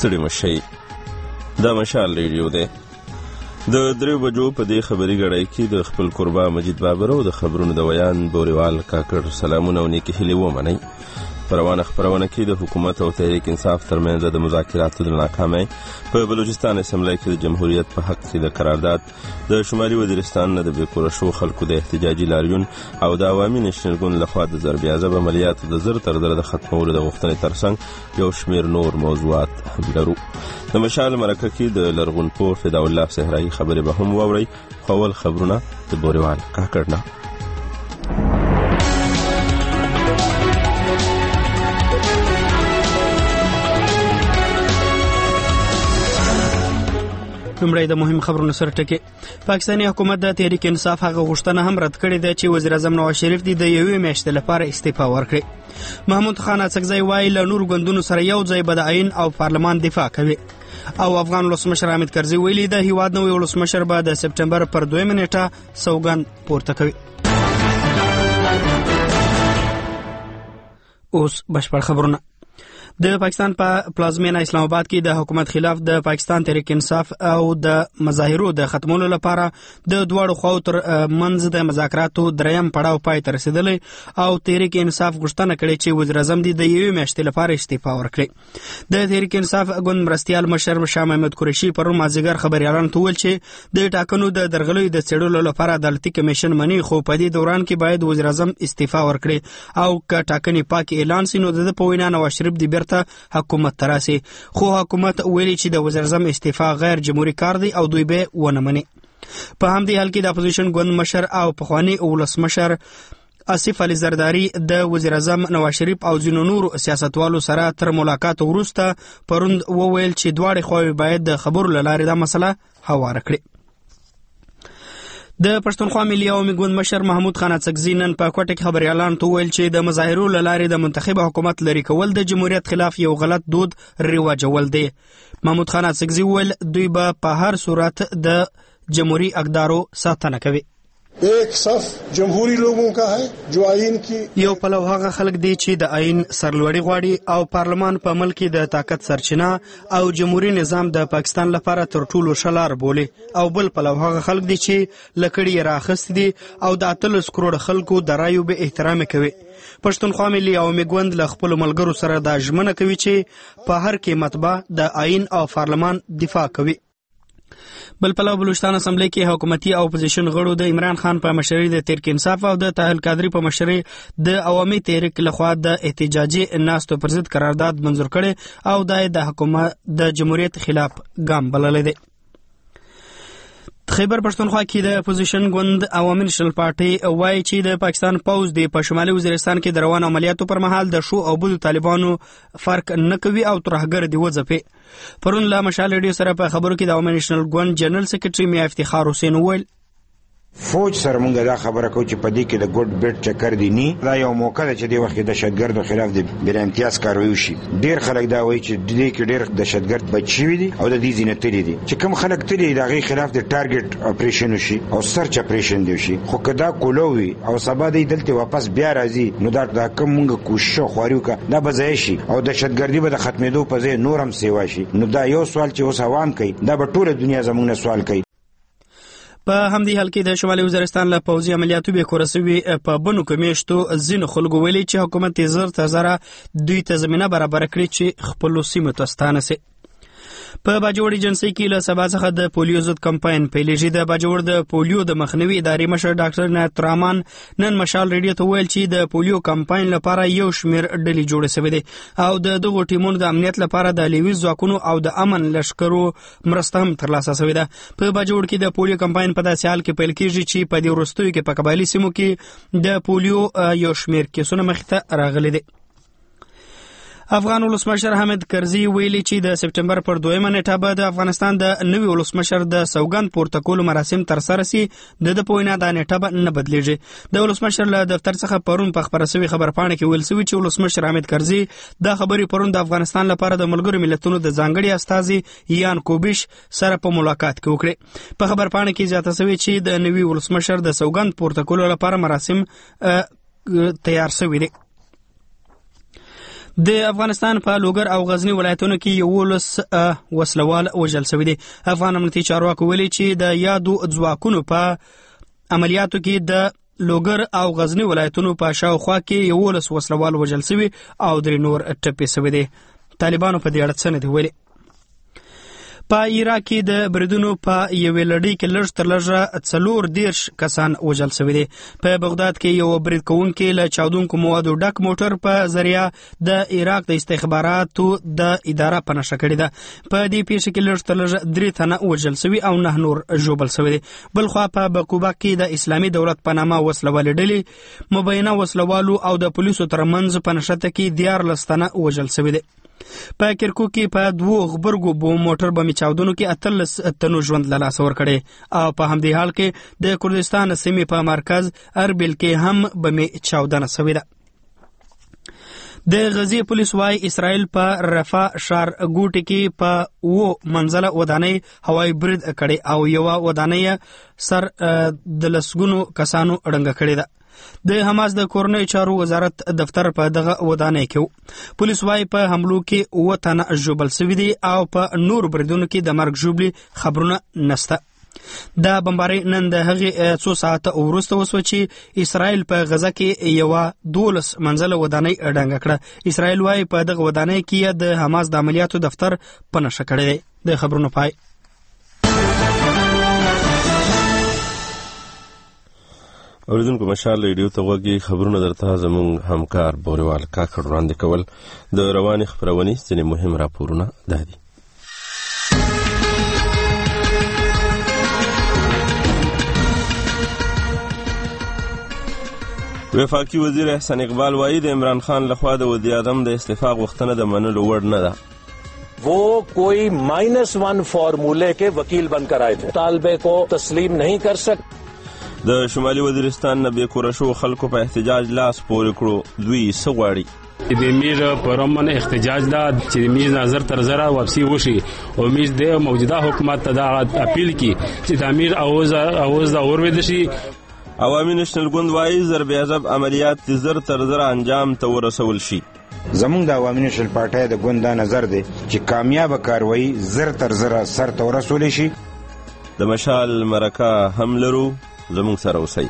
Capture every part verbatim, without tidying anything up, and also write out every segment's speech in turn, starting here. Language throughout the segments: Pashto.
ستړي مه شئ. دا مشال ریډیو دی. د درې بجو په دې خبري غړی کې د خپل قربا مجید بابر او د خبرونو د ویان بوریوال کاکړ سلامونه او نیکې هیلې ومنئ. په روانه خپرونه کې د حکومت او تحریک انصاف ترمنځ د مذاکراتو د ناکامۍ، په بلوچستان اسمبلی کې د جمهوریت په حق کې د قرارداد، د شمالي وزیرستان نه د بې کوره شو خلکو د احتجاجي لاریون او د عوامي نېشنل ګوند لخوا د ضرب عذاب عملیاتو د زر تر زره د ختمولو د غوښتنې ترڅنګ یو شمېر نور موضوعات هم لرو. د مشال مرکه کې د لرغون پوه فداء الله صحرایي خبرې به هم واورئ. خو اول خبرونه د بوریوال کاکړ نه. لومړی د مهم خبرونو سره ټکي. پاکستاني حکومت د تحریک انصاف هغه غوښتنه هم رد کړې ده چې وزیر اعظم نواز شریف د یوې میاشتې لپاره استعفا ورکړي. محمود خان اڅکزی وایي له نور ګوندونو سره یو ځای به د آئین او پارلمان دفاع کوي. او افغان ولسمشر حامد کرزي ویلي د هیواد نوی ولسمشر به د سپټمبر پر دویمه نیټه سوګند پورته کوي. اوس بشپړ خبرونه. د پاکستان په پلازمینه اسلام آباد کې د حکومت خلاف د پاکستان تحریک انصاف او د مظاهرو د ختمولو لپاره د دواړو خواو تر منځ د مذاکراتو دریم پړاو پای ته رسیدلی او تحریک انصاف غوښتنه کړې چې وزیر اعظم د یوې میاشتې لپاره استعفا ورکړي. د تحریک انصاف ګوند مرستیال مشر شاه محمد قریشي پرون مازدیګر خبریالانو ته وویل چې د ټاکنو د درغلیو د څېړلو لپاره عدالتي کمیشن مني، خو په دې دوران کې باید وزیر اعظم استعفا ورکړي او که ټاکنې پاک اعلان سي نو د په وینا نواز شریف د ته حکومت تراسي. خو حکومت ویلي چې د وزیر اعظم استعفا غیر جمهوری کار دی او دوی به ونه مني. په همدې حال کې د اپوزیشن ګوند مشر او پخوانی ولسمشر آصف علي زرداری د وزیر اعظم نواز شریف او ځینو نورو سیاستوالو سره تر ملاقات وروسته پرون وویل چې دواړه خواوې باید د خبرو له لارې دا مسله هواره کړي. د پښتونخوا ملي عوامي ګوند مشر محمود خان اڅکزي نن په کوټه کې خبريالانو ته ویل چې د مظاهرو له لارې د منتخب حکومت لري کول د جمهوریت خلاف یو غلط دود رواجول دی. محمود خان اڅکزي ویل دوی به په هر صورت د جمهوری اقدارو ساتنه کوي. एक صف جمهوری लोगों का है जो आइन की یو پلو هغه خلک دی چې د آئین سرلوړی غواړي او پارلمان په عمل کې د طاقت سرچینه او جمهوری نظام د پاکستان لپاره تر ټولو شلار بولي، او بل پلو هغه خلک دی چې لکړی راخست دي او د اتلس کروڑ خلکو د رایو به احترام کوي. پښتونخوا ملي عوامي ګوند له خپل ملګرو سره د ژمنه کوي چې په هر قیمت به د آئین او پارلمان دفاع کوي. بل پلو بلوچستان اسمبلی کې حکومتي او اپوزیشن غړو د عمران خان په مشرۍ د تحریک انصاف او د طاهر قادری په مشرۍ د عوامي تحریک لخوا د احتجاجي ناستو پر ضد قرارداد منظور کړي او د حکومت د جمهوریت خلاف ګام بللی دی. خیبر پښتونخوا کې د اپوزیشن ګوند عوامي نېشنل پارټي وایي چې د پاکستان پوځ د په شمالي وزیرستان کې د روان عملیاتو پر مهال د شو او بدو طالبانو فرق نه کوي او ترهګر دی وځپي. پرون لا مشال ریډیو سره په خبرو کې د عوامي نېشنل ګوند جنرال سیکریټري میا افتخار حسین وویل فوج سره مونږ دا خبره کوو چې په دې کې د ګډ بیټ چکر دی نه دا یو موقع ده چې د وخت د دهشتګردو خلاف د بلا امتیاز کاروي وشي. ډیر خلک دا وایي چې د دې کې ډیر دهشتګرد بچي دي او د دې ځینې تللی دي چې کوم خلک تللی د هغې خلاف د ټارګټ اپریشن وشي او سرچ اپریشن دی وشي. خو که دا کولوي او سبا دی دلته واپس بیا راځي نو دا دا کوم مونږ کوشش خواري وکړه دا به ځای شي او دهشتګردي به د ختمېدو په ځای نور هم سیوا شي. نو دا یو سوال چې اوس عوام کوي دا به ټوله دنیا زموږ نه سوال کوي. په همدې حال کې د شمالي وزیرستان له پوځي عملیاتو بې کوره سوي په بنو کې میشتو ځینو خلکو ویلي چې حکومت یې زر تر زره دوی ته زمینه برابره کړي چې خپلو سیمو ته ستانه سي. په باجوړ ایجنسۍ کې له سبا څخه د پولیو ضد کمپاین پیلېږي. د باجوړ د پولیو د مخنیوي ادارې مشر ډاکټر عنایت رحمان نن مشال ریډیو ته ویل چې د پولیو کمپاین لپاره یو شمېر ډلې جوړې شوې دي او د دغو ټیمونو د امنیت لپاره د لیوي ځواکونو او د امن لشکرو مرسته هم ترلاسه شوې ده. په باجوړ کې د پولیو کمپاین په داسې حال کې پیل کېږي چې په دې وروستیو کې په قبایلي سیمو کې د پولیو یو شمېر کیسونه مخې ته راغلي دي. افغان ولسمشر حامد کرزي ویلي چې د سپټمبر پر دویمه نیټه به د افغانستان د نوي ولسمشر د سوګند پورته کولو مراسم ترسره سي. د د په وینا دا نیټه به نه بدلیږي. د ولسمشر له دفتر څخه پرون په خبره سوي خبرپاڼه کې ویل سوي چې ولسمشر حامد کرزي دا خبرې پرون د افغانستان لپاره د ملګرو ملتونو د ځانګړي استازي یان کوبیش سره په ملاقات کې وکړي. په خبرپاڼه کې زیاته سوي چې د نوي ولسمشر د سوګند پورته کولو لپاره مراسم تیار سوي دي. د افغانستان په لوګر او غزنی ولایتونو کې یولس وسلوال وژل شوي دي. افغان امنیتي چارواکو ویلي چې د یادو ځواکونو په عملیاتو کې د لوګر او غزنی ولایتونو په شاوخوا کې یولس وسلوال وژل شوي او درې نور ټپي شوي دي. طالبانو په دې اړه څه نه دي ویلي. په عراق کې د بریدونو په یوې لړۍ کې لږ تر لږه څلور دېرش کسان وژل شوي دي. په بغداد کې یو برید کوونکی له چاودونکو موادو ډک موټر په ذریعه د عراق د استخباراتو د اداره په نښه کړې ده. په دې پیښه کې لږ تر لږه درې تنه وژل شوي او نه نور ژوبل شوي دي. بلخوا په بکوبا کې د اسلامي دولت په نامه وسلوالې ډلې مبینه وسلوالو او د پولیسو ترمنځ په نښته کې دیارلس تنه وژل شوي دي. په کرکوک کې په دوو غبرګو بوم موټر بمې چاودنو کې اتلس تنو ژوند له لاسه ورکړی او په همدې حال کې د کردستان سیمې په مرکز اربیل کې هم بمې چاودنه شوې ده. د غزې پولیس وايي اسرائیل په رفح ښار ګوټي کې په اوه منزله ودانۍ هوایي برید کړی او یوه ودانۍ سر د لسګونو کسانو ړنګه کړې ده. د حماس د کورنۍ چارو وزارت دفتر په دغه ودانۍ کې پولیس وايي په حملو کې اوه تنه ژوبل شوي دي او په نورو بریدونو کې د مرګ ژوبلي خبرونه نشته. د بمبارۍ نن د هغې څو ساعته وروسته وسوه چې اسرائیل په غزه کې یوه دولس منزله ودانۍ ړنګه کړه. اسرائیل وايي په دغه ودانۍ کې د حماس د عملیاتو دفتر په نښه کړی دی. د خبرونو پای. اوریدونکو مشال ریډیو ته غوږی خبرونه درته زموږ همکار بوریوال کاکړ وړاندې کول. د روانې خپرونې ځینې مهم راپورونه دا دي. وفاقي وزیر احسان اقبال وایي د عمران خان لخوا د وزیر اعظم د استعفا غوښتنه د منلو وړ نه ده. वो कोई माइनस वन फॉर्मूले के वकील बनकर आए थे. तालबे को तस्लीम नहीं कर सकते. د شمالي وزیرستان نه بې کوره شو خلکو په احتجاج لاس پورې کړو. دوی څه غواړي؟ د میز پر امن احتجاج دا چې میز نظر تر زره واپسی وشي او میز د موجوده حکومت ته دا اپیل کی چې د امیر اوز اوز دا اوروي شي. عوامي نشنل ګوند وايي ضرب عذاب عملیات زر تر زره انجام ته ورسول شي. زمونږ د عوامي نشنل پارټۍ د ګوند دا نظر دی چې کامیاب کاروایی زر تر زره سر ته ورسول شي. د مشال مرکه هم لرو. زموږ سره اوسئ.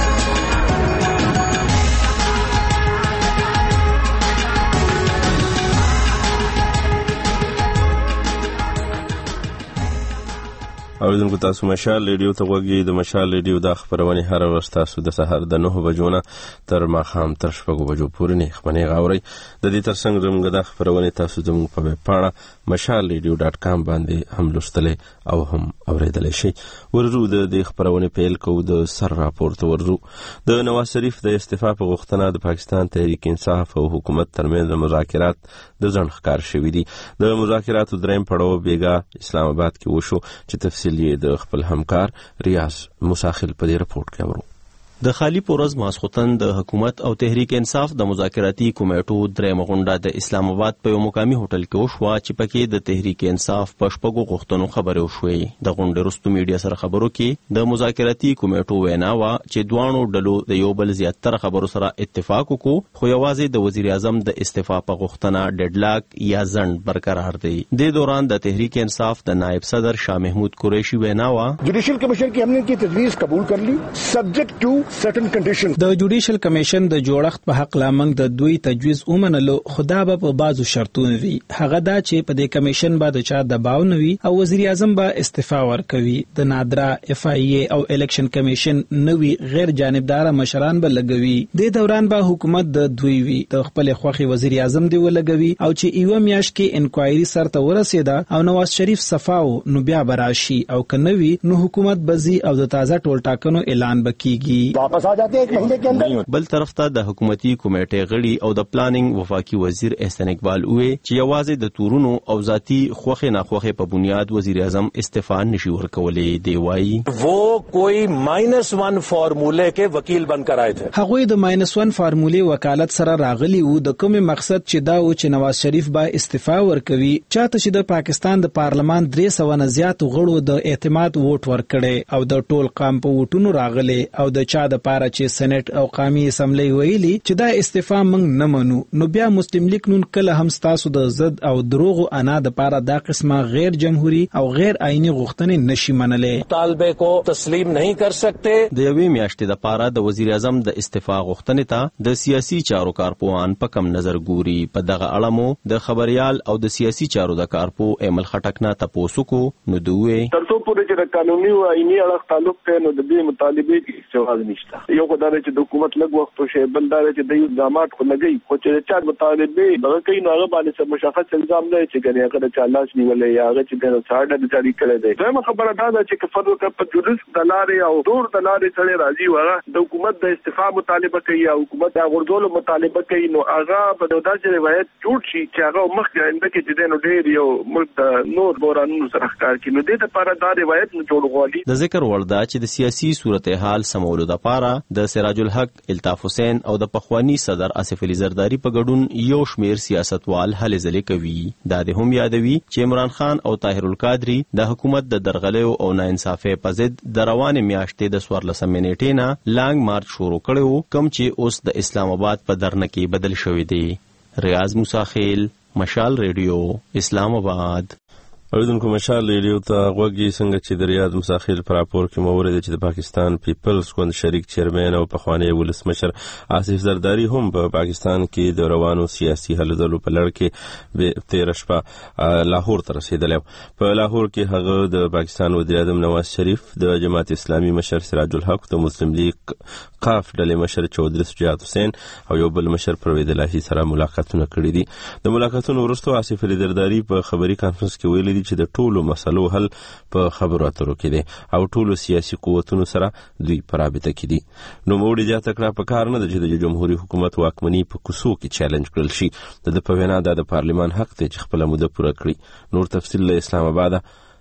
اوریدونکو تاسو مشال ریډیو ته غوږی. د مشال ریډیو دا خپرونې هره ورځ تاسو د سهار د نهه بجو نه تر ماښام تر شپږو بجو پورې نه خبرونه غاورئ. د دې ترڅنګ زموږ د خپرونې تاسو زموږ په ویب پاڼه مشال ریډیو ډاټ کام باندې هم لوستلی او هم اوریدلی شئ. ورځو د دې خپرونې پیل کوو. د سر راپور ته ورځو. د نواز شریف د استعفا په غوښتنه د پاکستان تحریک انصاف او حکومت ترمنځ مذاکرات د ځنډ ښکار شوي دي. د مذاکراتو دریم پړاو بیګا اسلام آباد کې وشو چې تفصیل د خپل همکار ریاض مساخل په دې رپورټ کې ورو. د خالی پورز ماسختن د حکومت او تحریک انصاف د مذاکراتي کمیټو درېمه غونډه د اسلام آباد په یو مقامي هوټل کې وشوه چې پکې د تحریک انصاف په شپږو غوښتنو خبرې وشوې. د غونډې وروسته میډیا سره خبرو کې د مذاکراتي کمیټو وینا وه چې دواړو ډلو د یو بل زیاتره خبرو سره اتفاق وکړو، خو یوازې د وزیر اعظم د استعفا په غوښتنه ډیډلاک یا ځنډ برقرار دی. د دوران د تحریک انصاف د نائب صدر شاه محمود قریشی وینا وه جوډیشل کمیشن کی हमने की تجویز قبول कर ली سبجیکٹ ټو certain conditions. د جوډیشل کمیشن د جوړښت په حق لامنګ د دوی تجویز ومنلو، خدا به په بازو شرطونه وي. هغه دا چې په دې کمیشن باندې چا دباو نه وي او وزیر اعظم به استعفا ورکوي. د نادرا اف آی ای او الیکشن کمیشن نوی غیر جانبدار مشران به لګوي. د دوران به حکومت د دوی وي د خپل خوخي وزیر اعظم دی ولګوي او چې ایو میاش کې انکوایری سره ورسېده او نواز شریف صفاو نو بیا براشي او کنوي نو حکومت بزي او د تازه ټول ټاکنو اعلان بکیږي. واپس آ جاتے ایک مہینے کے اندر. بل طرف ته د حکومتي کمیټې غړي او د پلانینګ وفاقي وزیر احسان اقبال وی چې یوازې د تورونو او ذاتی خوخه ناخوخه په بنیاد وزیر اعظم استعفا نشي ورکولې. دی وایي वो कोई माइनस वन फॉर्मूले के वकील बनकर आए थे. هغوی د ماینس ون فارمولې وکالت سره راغلي وو. د کوم مقصد چې دا و چې نواز شریف به استعفا ورکوي، چاته چې د پاکستان د پارلمان درې سوه نه زیات غړو د اعتماد ووټ ورکړي او د ټول قام په ووټونو راغلي او د چا استعفا د پاره چې سېنات او قومي اسمبلی ویلي چې دا استعفا موږ نه منو، نو بیا مسلم لیگ نون کله هم ستاسو د ضد او دروغ انا د پاره دا قسمه غیر جمهوری او غیر آئینی غوښتنې نشي منلې. طالبے کو تسلیم نہیں کر سکتے. د یوې میاشتې د پاره د وزیر اعظم د استعفا غوښتنې ته د سیاسي چارو کارپوهان په کم نظر ګوري. په دغه اړه مو د خبريال او د سیاسي چارو د کارپو ایمل خټک نه تاسو کو نو دوی ترڅو پورې چې قانوني او آئینی اړخ تعلق ته نو د دې مطالبه کې جواز نشته. یو خدای چې د حکومت لږ وخت او شی بلدار چې د الزامات خو لګي خو چې چا مطالبه دغه کوي نو هغه باندې څه مشخص الزام نه چې ګنې هغه د چالاش نیولې یا هغه چې د ساده د جاری کړی دی. دا خبره دا ده چې کفر په جلوس د لارې او دور د لارې سره راځي وغه د حکومت د استعفا مطالبه کوي او حکومت د غرضولو مطالبه کوي نو هغه په داسې روایت جوړ شي چې هغه مخکې انده کې چې د نو ډېر یو ملک د نور بورانونو سره ښکار کړي. نو د لپاره دا روایت نه جوړ غواړي. د ذکر وردا چې د سیاسي صورتحال سمولو د پاره د سراج الحق الطاف حسین او د پخوانی صدر آصف علي زرداری په ګډون یو شمیر سیاستوال هلې ځلې کوي. دا د هم یادوي چې عمران خان او طاهر القادری د حکومت د درغلیو او ناانصافۍ په ضد د روانې میاشتې د څوارلسمې نیټې نه لانګ مارچ شروع کړی کوم چې اوس د اسلام آباد په درنه کې بدل شوی دی. ریاض موسی خیل، مشال ریډیو، اسلام آباد. اوریدونکو مشال ریډیو ته غوږی څنګه چې د ریاض مساخیل پر راپور کې مو ورته چې د پاکستان پیپلز ګوند شریک چیرمن او پخوانی ولسمشر آصف زرداری هم په پا پاکستان کې د روانو سیاسي هلو ځلو په لړ کې به تیر شپه لاهور ته رسیدلی. په لاهور کې هغه د پاکستان وزیر اعظم نواز شریف، د جماعت اسلامي مشر سراج الحق، د مسلم لیگ قاف ډلې مشر چودري شجاعت حسین او یو بل مشر پروید الهی سره ملاقاتونه کړي دي. د ملاقاتونو وروسته آصف علي زرداری په خبري کانفرنس کې ویلي چې د ټولو مسلو حل په خبرو اترو کې دی او ټولو سیاسي قوتونو سره دوی په رابطه کې دي. نو موږ زیاته کړه په کار نه ده چې د جمهوریت حکومت واکمني په کوڅو کې چیلنج کړل شي. د د په وینا د پارلیمان حق ته چې خپل موده پوره کړي. نور تفصیل له اسلام آباد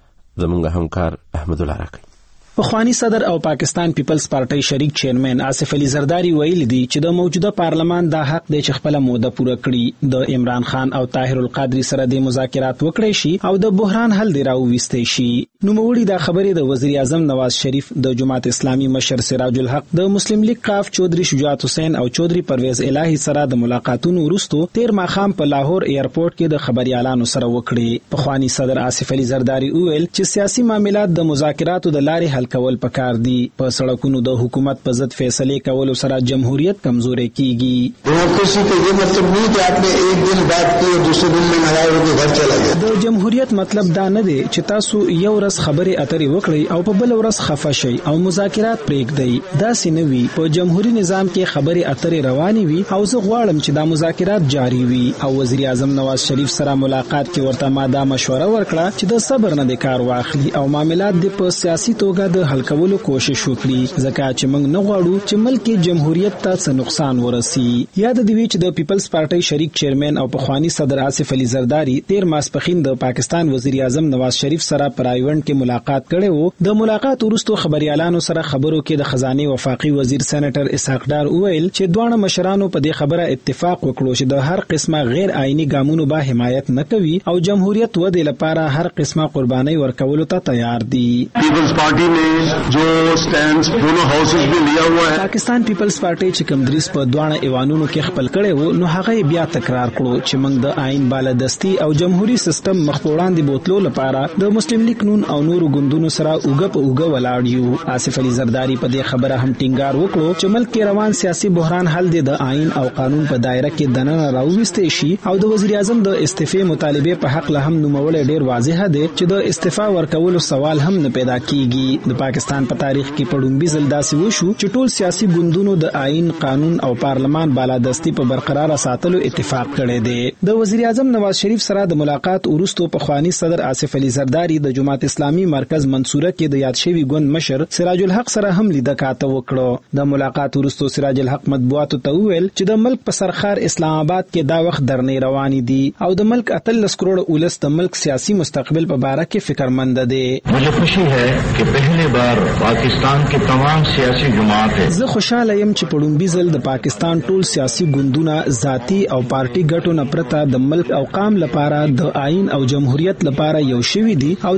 زموږ همکار احمد الله راکړي. پخوانی صدر او پاکستان پیپلز پارټي شریک چیرمن آصف علي زرداری ویلي دي چې د موجوده پارلمان دا حق دی چې خپل موده پوره کړي. د عمران خان او طاهر القادری سره د مذاکرات وکړي شي او د بحران حل دی راوويستي شي. نو موړي دا خبرې د وزیر اعظم نواز شریف، د جماعت اسلامي مشر سراج الحق، د مسلم لیگ قاف چودري شجاعت حسین او چودري پرویز الهی سره د ملاقاتونو وروسته تیر ماخام په لاهور ایرپورټ کې د خبريالانو سره وکړي. پخوانی صدر آصف علي زرداری ویل چې سیاسي معاملات د مذاکراتو د لارې حل کول پکار دي. په سړکونو د حکومت په ضد فیصله کولو سره جمهوریت کمزورې کیږي. ډیموکراسي کې یہ مطلب نہیں کہ آپ نے ایک دن بات کی اور دوسرے دن میں ناراض ہو کے گھر چلا گیا. د جمهوریت مطلب دا نه دی چې تاسو یو ورځ خبرې اترې وکړئ او په بل ورځ خفه شئ او مذاکرات پرېږدئ. دا سینه وی په جمهوریت نظام کې خبرې اترې روانې وي او زه غواړم چې دا مذاکرات جاری وي. او وزیر اعظم نواز شریف سره ملاقات کې ورته ما دا مشوره ورکړه چې د صبر نه د کار واخلي او معاملات د په سیاسي توګه د حل کولو کوشش وکړي، ځکه چې موږ نه غواړو چې ملک جمهوریت ته څه نقصان ورسي. یاد دی چې د پیپلز پارټي شریک چیرمن او پخوانی صدر آصف علي زرداری تیر ماسپخین د پاکستان وزیر اعظم نواز شریف سره پر ایونت کې ملاقات کړي وو. د ملاقات وروسته خبريالانو سره خبرو کې د خزانه وفاقي وزیر سېنیټر اسحاق ډار وویل چې دوه مشرانو په دې خبره اتفاق وکړو چې د هر قسمه غیر آئینی ګامونو به حمایت نه کوي او جمهوریت ودې لپاره هر قسمه قرباني ورکولو ته تیار دي. پیپلز پارټي نے جو سټانډز دونو هاوسز به لیا ہوا ہے. پاکستان پیپلز پارټي چې کوم دریس په دوه ایوانونو کې خپل کړي وو نو هغه بیا تکرار کړو چې موږ د آئین بالادستی او جمهوریت سیستم مخ په وړاندې بوتلو لپاره د مسلم لیگ نون او نورو ګوندونو سره اوګه په اوګه ولاړ یو. آصف علي زرداری په دې خبره هم ټینګار وکړو چې ملک کې روان سیاسي بحران حل دی د آئین او قانون په دایره کې دننه راوويستي شي او د وزیر اعظم د استعفا مطالبه په حق له هم نوموړی ډیر واضح دی چې د استعفا ورکولو سوال هم نه پیدا کیږي. د پاکستان په تاریخ کې پړومبي ځل داسې وشو چې ټول سیاسي ګوندونو د آئین، قانون او پارلمان بالادستی په برقرار ساتلو اتفاق کړی دی. د وزیر اعظم نواز شریف سره د ملاقات وروسته پخوانی صدر آصف علي زرداری د جماعت اسلامي مرکز منصوره کې د یاد شوی ګوند مشر سراج الحق سره هم لیدکاته وکړو. د ملاقات وروسته سراج الحق مطبوعاتو ته وویل چې د ملک په سرخار اسلام آباد کې دا وخت درنې روانې دي او د ملک اتلس کروڑ اولس د ملک سیاسي مستقبل په باره کې فکرمند دي. مجھے خوشی ہے کہ پہلی بار پاکستان کے تمام سیاسی جماعتیں زه خوشاله یم چې پړومبي ځل د پاکستان ټول سیاسي ګوندونه ذاتی او پارټي ګټو نه پرته د ملک او قام لپاره د آئین او جمهوریت لپاره یو شوي دي او د ټولو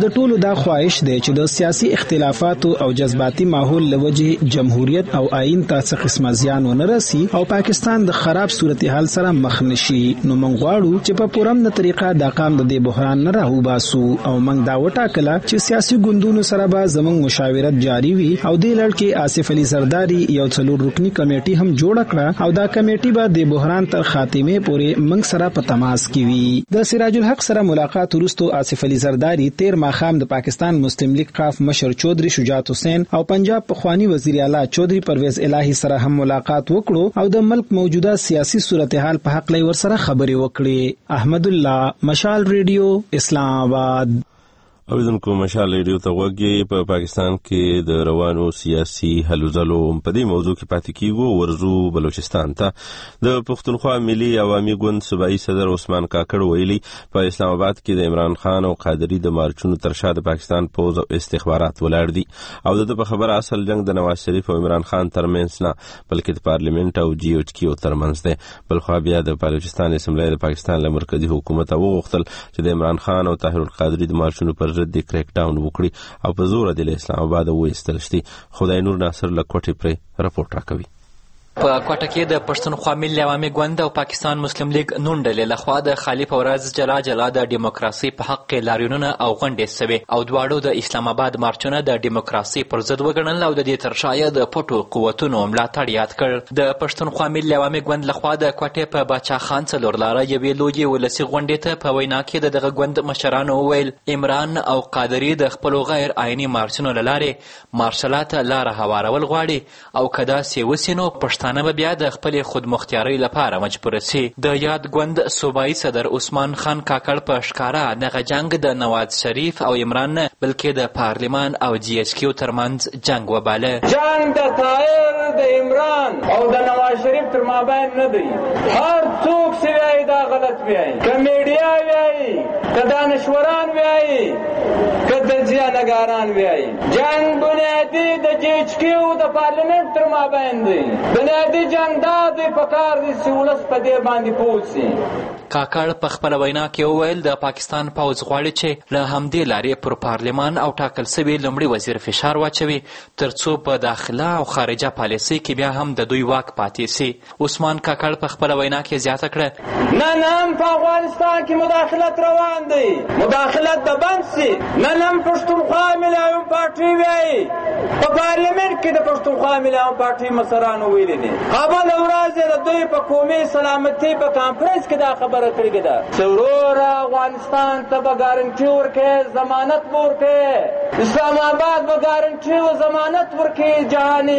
دا خواهش دی چې د سیاسي اختلافاتو او جذباتي ماحول لوجه جمهوریت او آئین ته څه قسمه زیان ونه رسي او پاکستان د خراب صورتحال سره مخ نشي. نو موږ غواړو چې په پوره طریقه دا قام د دې بحران نه راوباسو او موږ دا وټاکله چې سیاسي ګوندونو سره به زموږ مشاورت جاری وي او د لړ کې آصف علي زرداری یو څلور رکنی کمیټي هم جوړ کړه او دا کمیټي به د بحران تر خاتمه پورې موږ سره په تماس کې وي. د سراج الحق سره ملاقات وروسته آصف علي زرداری تیر ماخام د پاکستان مسلم لیگ قاف مشر چودري شجاعت حسین او پنجاب پخوانی وزیر اعلی چودري پرویز الهی سره هم ملاقات وکړو او د ملک موجوده سیاسي صورتحال په حق لای ور سره خبرې وکړې. احمد الله، مشال ریډیو، اسلام آباد. اوریدونکو مشال ریډیو ته وګورئ. په پاکستان کې د روانو سیاسي هلو ځلو په دې موضوع کې پاتې کیږو. ورزو بلوچستان ته د پښتونخوا ملي عوامي ګوند صوبایي صدر عثمان کاکړ ویلي په اسلام آباد کې د عمران خان او قادری د مارچونو تر شا د پاکستان پوز او استخبارات ولاړ دي او د په خبره اصل جنگ د نواز شریف او عمران خان ترمنځ نه بلکې د پارلیمنت او جی او کیو ترمنځ دی. بل خو بیا د بلوچستان اسمبلی د پاکستان له مرکزی حکومت وغوښتل چې د عمران خان او طاهر القادری د مارچونو پر ضد د کریک ډاون وکړي او په زور د اسلام آباد وایستل شي. خدای نور ناصر لکوټي پر رپورټ راکوي. په کوټه کې د پښتونخوا ملي عوامي ګوند او پاکستان مسلم لیگ نون ډلې لخوا د خالي فورز جلا جلا د دیموکراسي په حق کې لاریونونه او غونډې سوي او دواړو د اسلام آباد مارچونه د دیموکراسي پر ضد وګڼل او د دې تر شا د پټو قوتونو ملاتړ یاد کړ. د پښتونخوا ملي عوامي ګوند لخوا د کوټې په باچا خان څلور لاره یوې لویې ولسي غونډې ته په وینا کې د دغه ګوند مشرانو وویل عمران او قادری د خپلو غیر آئیني مارچونو له لارې مارشالات لاره هوارول غواړي او که داسې وسي نو پښتانه به بیا د خپل خودمختیارۍ لپاره مجبور سي. د یاد ګوند صوبایي صدر عثمان خان کاکړ په ښکاره دغه جنگ د نواز شریف او عمران نه بلکې د پارلمان او جی ایچ کیو ترمنځ جنگ وباله. جنگ د طاهر د عمران او د نواز شریف تر مابین نه دی. هر څوک چې وایي دا غلط وایي، که میډیا وایي، که دانشوران وایي، که تجزیه‌نګاران وایي. جنگ بنیادي د جی ایچ کیو د پارلمنت تر مابین دی. بنیادي جنگ دا دی پکار دی چې ولس په دې باندې پوه سي. کاکړ په خپله وینا کې وویل د پاکستان پوځ غواړي چې له همدې لارې پر پارلمان او ټاکل سوي لومړي وزیر فشار واچوي تر څو په داخله او خارجه پالیسۍ کې بیا هم د دوی واک پاتې سي. عثمان کاکړ په خپله وینا کې زیاته کړه نن هم په افغانستان کې مداخلت روان دی، مداخلت به بند سي. نن هم پښتونخوا ملي عوامي پارټي وایي په پارلمنت کې د پښتونخوا ملي عوامي پارټي مشرانو ویلي دي. قبل ورځ د دوی په قومي سلامتۍ په کانفرنس کې دا خبره کړې ده چې وروره افغانستان ته به ګارنټي ورکړي، ضمانت به ورکړي، اسلام آباد به ګارنټي او ضمانت ورکړي جهاني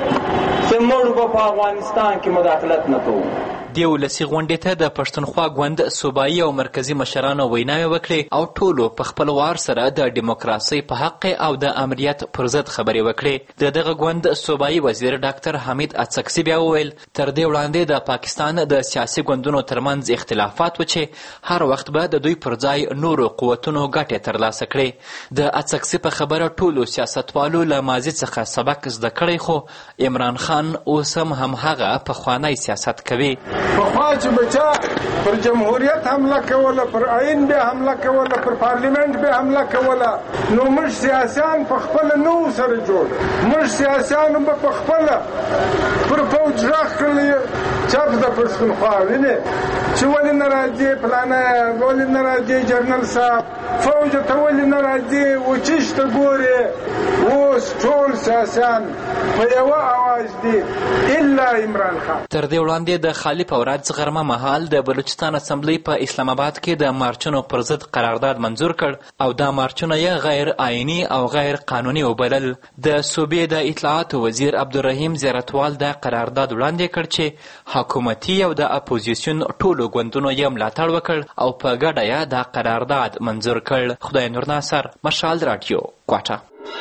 چې موږ به په افغانستان کې مداخلت نه کوو. دې ولسي غونډې ته د پښتونخوا ګوند صوبایي او مرکزي مشرانو ویناوې وکړې او ټولو په خپل وار سره د ډیموکراسۍ په حق او د امریت پر ضد خبرې وکړې. د دغه ګوند صوبایي وزیر ډاکټر حمید اڅکسي بیا وویل تر دې وړاندې د پاکستان د سیاسي ګوندونو ترمنځ اختلافات و چې هر وخت به د دوی پر ځای نورو قوتونو ګټې ترلاسه کړي. د اڅکسي په خبره ټولو سیاستوالو له ماضي څخه سبق زده کړی خو عمران خان اوس هم همهغه پخوانی سیاست کوي. پخوا چې بچا پر جمهوریت حمله کوله، پر آئین به حمله کوله، پر پارلیمنت به حمله کوله، نو موږ سیاسیان په خپله نه وو سره جوړ. موږ سیاسیانو به په خپله پر فوج غږ کړی چپ د پښتونخوا وینې چې ولې نه راځي فلانه، ولې نه راځي جنرال صاحب، فوج ته ولې نه راځي، وچیش ته ګورې. اوس ټول سیاسیان په یوه اواز دي الا عمران خان. تر دې وړاندې د خالي فورز غرمه مهال د بلوچستان اسمبلی په اسلام آباد کې د مارچونو پر ضد قرارداد منظور کړ او دا مارچونه یې غیر آئینی او غیر قانوني وبلل. د صوبې د اطلاعاتو وزیر عبدالرحیم زیارتوال دا قرارداد وړاندې کړ چې حکومتي او د اپوزیسیون ټولو ګوندونو یې ملاتړ وکړ او په ګډه یې دا قرارداد منظور کړ. خدای نور ناصر، مشال راډیو، کوټه.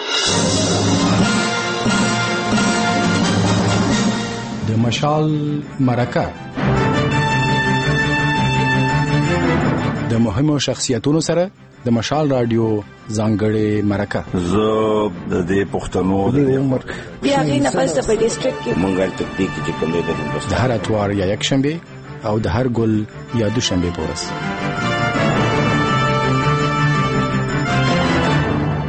د مشال مرکه د مهمو شخصیتونو سره د مشال رادیو ځانګړې مرکه. زه د دې پښتنو د عمر بیا غي نه پس په ډیسټریکټ کې مونږه تکتیک چې کوم دی د هر اتوار یا یک شنبه او د هر ګل یا دوشنبه پورس.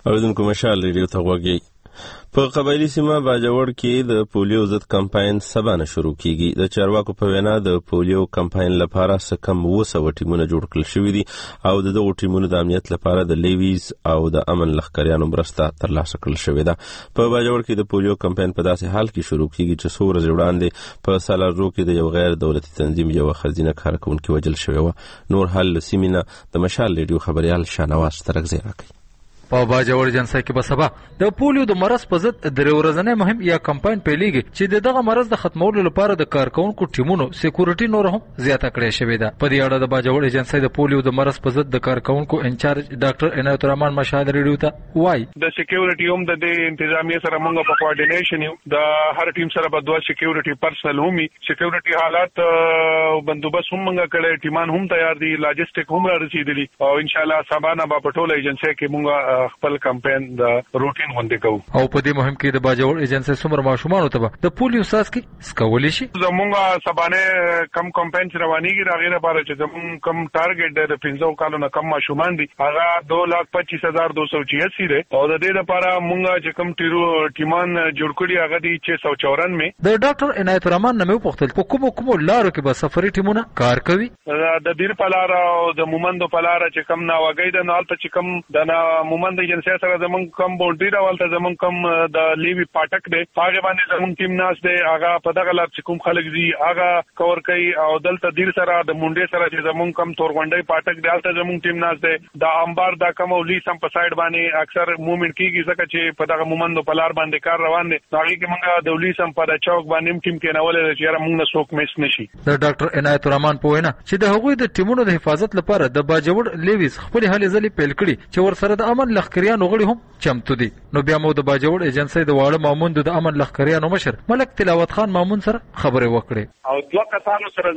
اوریدونکو مشال ریډیو ته غوږی. په قبایلی سیمه باجوړ کې د پولیو ضد کمپاین سبا نه شروع کیږي. د چارواکو په وینا د پولیو کمپاین لپاره څه کم اوه سوه ټیمونه جوړ کړل شوي دي او د دغو ټیمونو د امنیت لپاره د لیویز او د امن لښکریانو مرسته ترلاسه کړل شوې ده. په باجوړ کې د پولیو کمپاین په داسې حال کې شروع کیږي چې څو ورځې وړاندې په سالارزو کې د یو غیر دولتي تنظیم یوه ښځینه کارکوونکې وژل شوې وه. نور حال له سیمې نه د مشال ریډیو خبریال شاهنواز ترکزی راکوي. په باجوړ جنسای کې به سبا د پولیو د مرض په ضد درې ورځنی مهم یا کمپاین پیلېږي چې د دغه مرض د ختمولو لپاره د کارکوونکو ټیمونو سکیورټي نور هم زیاته کړې شوې ده. په دې اړه د باجوړ جنسای د پولیو د مرض په ضد د کارکوونکو انچارج ډاکټر عنایت الرحمن مشهد ریډیو ته وایي د سکیورټي هم د دې انتظامیه سره موږ په کوارډینیشن یو د هر ټیم سره په دوه سکیورټي پرسنل همي سکیورټي حالات بندوبست هم موږ کړی، ټیمان هم تیار دي، لاجستیک هم رسیدلی او ان شاء الله سبا نه په ټوله ایجنسی کې موږ خپل کمپاین د روټین غونډې کوو. او په دې مهم کې د باجوړ ایجنسی څومره ماشومان ته د پولیو څاڅکي سکولی شي. زموږ سبانه کم کمپاین روانيږي راغی لپاره چې زموږ کم ټارګټ د پنځو کالو نه کم ماشومان دي هغه دوه لک پچیس هزار دوه سو چھیاسی دی او د دې لپاره موږ چې کم ټیمان جوړ کړی هغه دی چې سو چورانوي. د ډاکټر عنایت الرحمن نوم په په کومو کومو لارو کې به سفري ټیمونه کار کوي. د دیر په لار او د مومند په لار چې کم نا وګی د نال ته چې کم د مومند ایجنسی سره زمون کم بونډي راولته زمون کم د لیوی پاټک دی هغه باندې زمون ټیم ناس دی هغه په دغه لار چې کوم خلک دي هغه کور کوي او دلته دیر سره د مونډي سره چې زمون کم تورغونډي پاټک دی هلته زمون ټیم ناس دی د انبار د کم ولي سم په سایډ باندې اکثر موومېنټ کیږي ځکه چې په دغه مومندو په لار باندې کار روان دي هغه کې موږ د ولي سم په چوک باندې ټیم کې نه ولې چې موږ نه څوک مس نشي. د ډاکټر عنایت الرحمن په وینا چې د هغوی د ټیمونو د حفاظت لپاره د باجوړ لیویز خپل هلې ځلې پیل کړي چې ور سره د امن لښکریانو غړي هم چمتو دي. نو بیا مو د باجوړ ایجنسی د واړه مامون د امن لښکریانو مشر ملک تلاوت خان مامون سره خبرې وکړې او دوه کسانو سره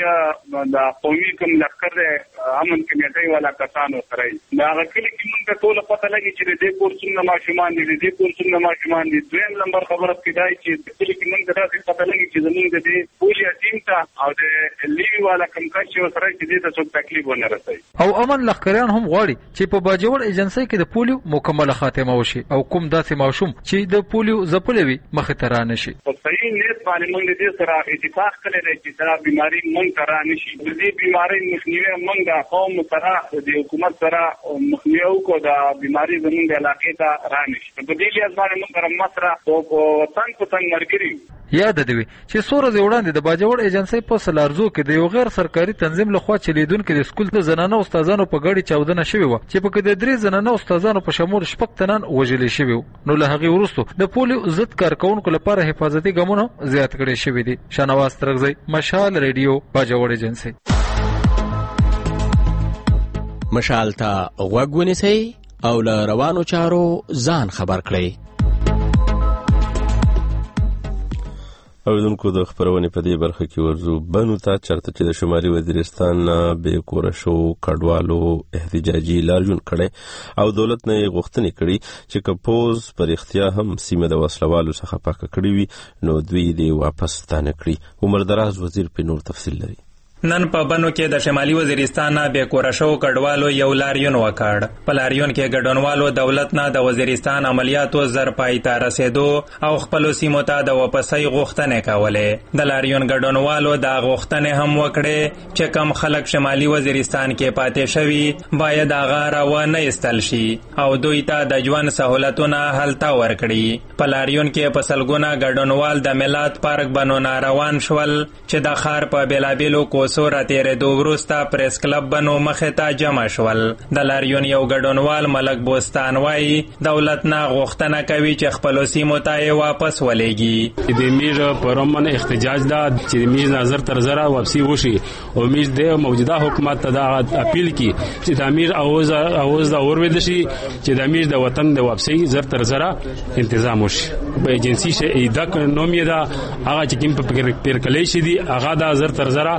زمونږ د قومي کوم لښکر امن کمیټې والا کسانو سره دا غکلی کې موږ ټول پته لګي چې دې کورسونه ماشومان دي دې کورسونه ماشومان دي. دویم نمبر خبره کیدای چې کلی کې موږ دا پته لګي چې زمونږ د دې پولیس ټیم ته او د لیوی والا کوم کس سره چې دې ته څوک تکلیف ونه رسي. او امن لښکریان هم غواړي چې په باجوړ ایجنسی کې د پولیو مکمله خاتمه وشي او کوم داسې ماشوم چې د پولیو ځپلې وي مخې ته را نشي. په صحیح نیت باندې موږ دې سره اتفاق کړی دی چې دا بیماری موږ ته را نشي. د دې بیماری مخنیوي موږ د قوم سره د حکومت سره مخنیوي وکړو د بیماری زموږ د علاقې ته را نشي. په دې لحاظ باندې موږ سره مسره او څنګه په څنګه مرګري یاد دی چې څو ورځې وړاندې د باجوړ ایجنسی په سلارزو کې د یو غیر سرکاري تنظیم لخوا چلیدونکو د سکول د زنانه استادانو په ګاډي چاودنه شوې وه چې په کې د درې زنانه استادانو په شمول شپږ تنان وژل شوي وو. نو له هغې وروسته د پولیو ضد کارکوونکو لپاره حفاظتي ګامونه زیات کړي شوي دي. شاهنواز ترکزی مشال ریډیو باجوړ ایجنسی. مشال ته غوږ ونیسئ او له روانو چارو ځان خبر کړئ. اوریدونکو د خبرونې په دې برخه کې ورځو بنو ته چرته چې د شمالي وزیرستان بې کوره شو کډوالو احتجاجي لاریون کړی او دولت نه یې غوښتنې کړي چې که پوز پر اختیا هم سیمه د وسلوالو څخه پاکه کړي وي نو دوی دې واپس ستانه کړي. عمر دراز وزیر په نور تفصیل لري. نن په بنو کې د شمالي وزیرستان نه بې کوره شو کډوالو یو لاریون وکړ. په لاریون کې ګډونوالو دولت نه د وزیرستان عملیاتو زر پای ته رسېدو او خپلو سیمو ته د واپسۍ غوښتنې کولې. د لاریون ګډونوالو دا غوښتنې هم وکړې چې کم خلک شمالي وزیرستان کې پاتې شوي باید هغه راونه ایستل شي او دوی ته د ژوند سهولتونه هلته ورکړي. په لاریون کې په سلګونه ګډونوال د ملت پارک بنو روان شول چې د ښار په بېلابېلو کوڅو سوره تیرېدو وروسته پریس کلب بنو مخې ته جمع شول. د لاریون یو ګډونوال ملک بوستان وایي دولت نه غوښتنه کوي چې خپلو سیمو ته یې واپس ولېږي. د میر پر امن احتجاج دا چې د میر نظر تر زره واپسي وشي او میر د موجوده حکومت ته دا اپیل کی چې د امیر اوز اوز دا اوروي شي چې د امیر د وطن د واپسي زر تر زره تنظیم وشي. په ایجنسی شه ایدا نومې دا هغه چې کوم په پیر کلی شي دی هغه دا زر تر زره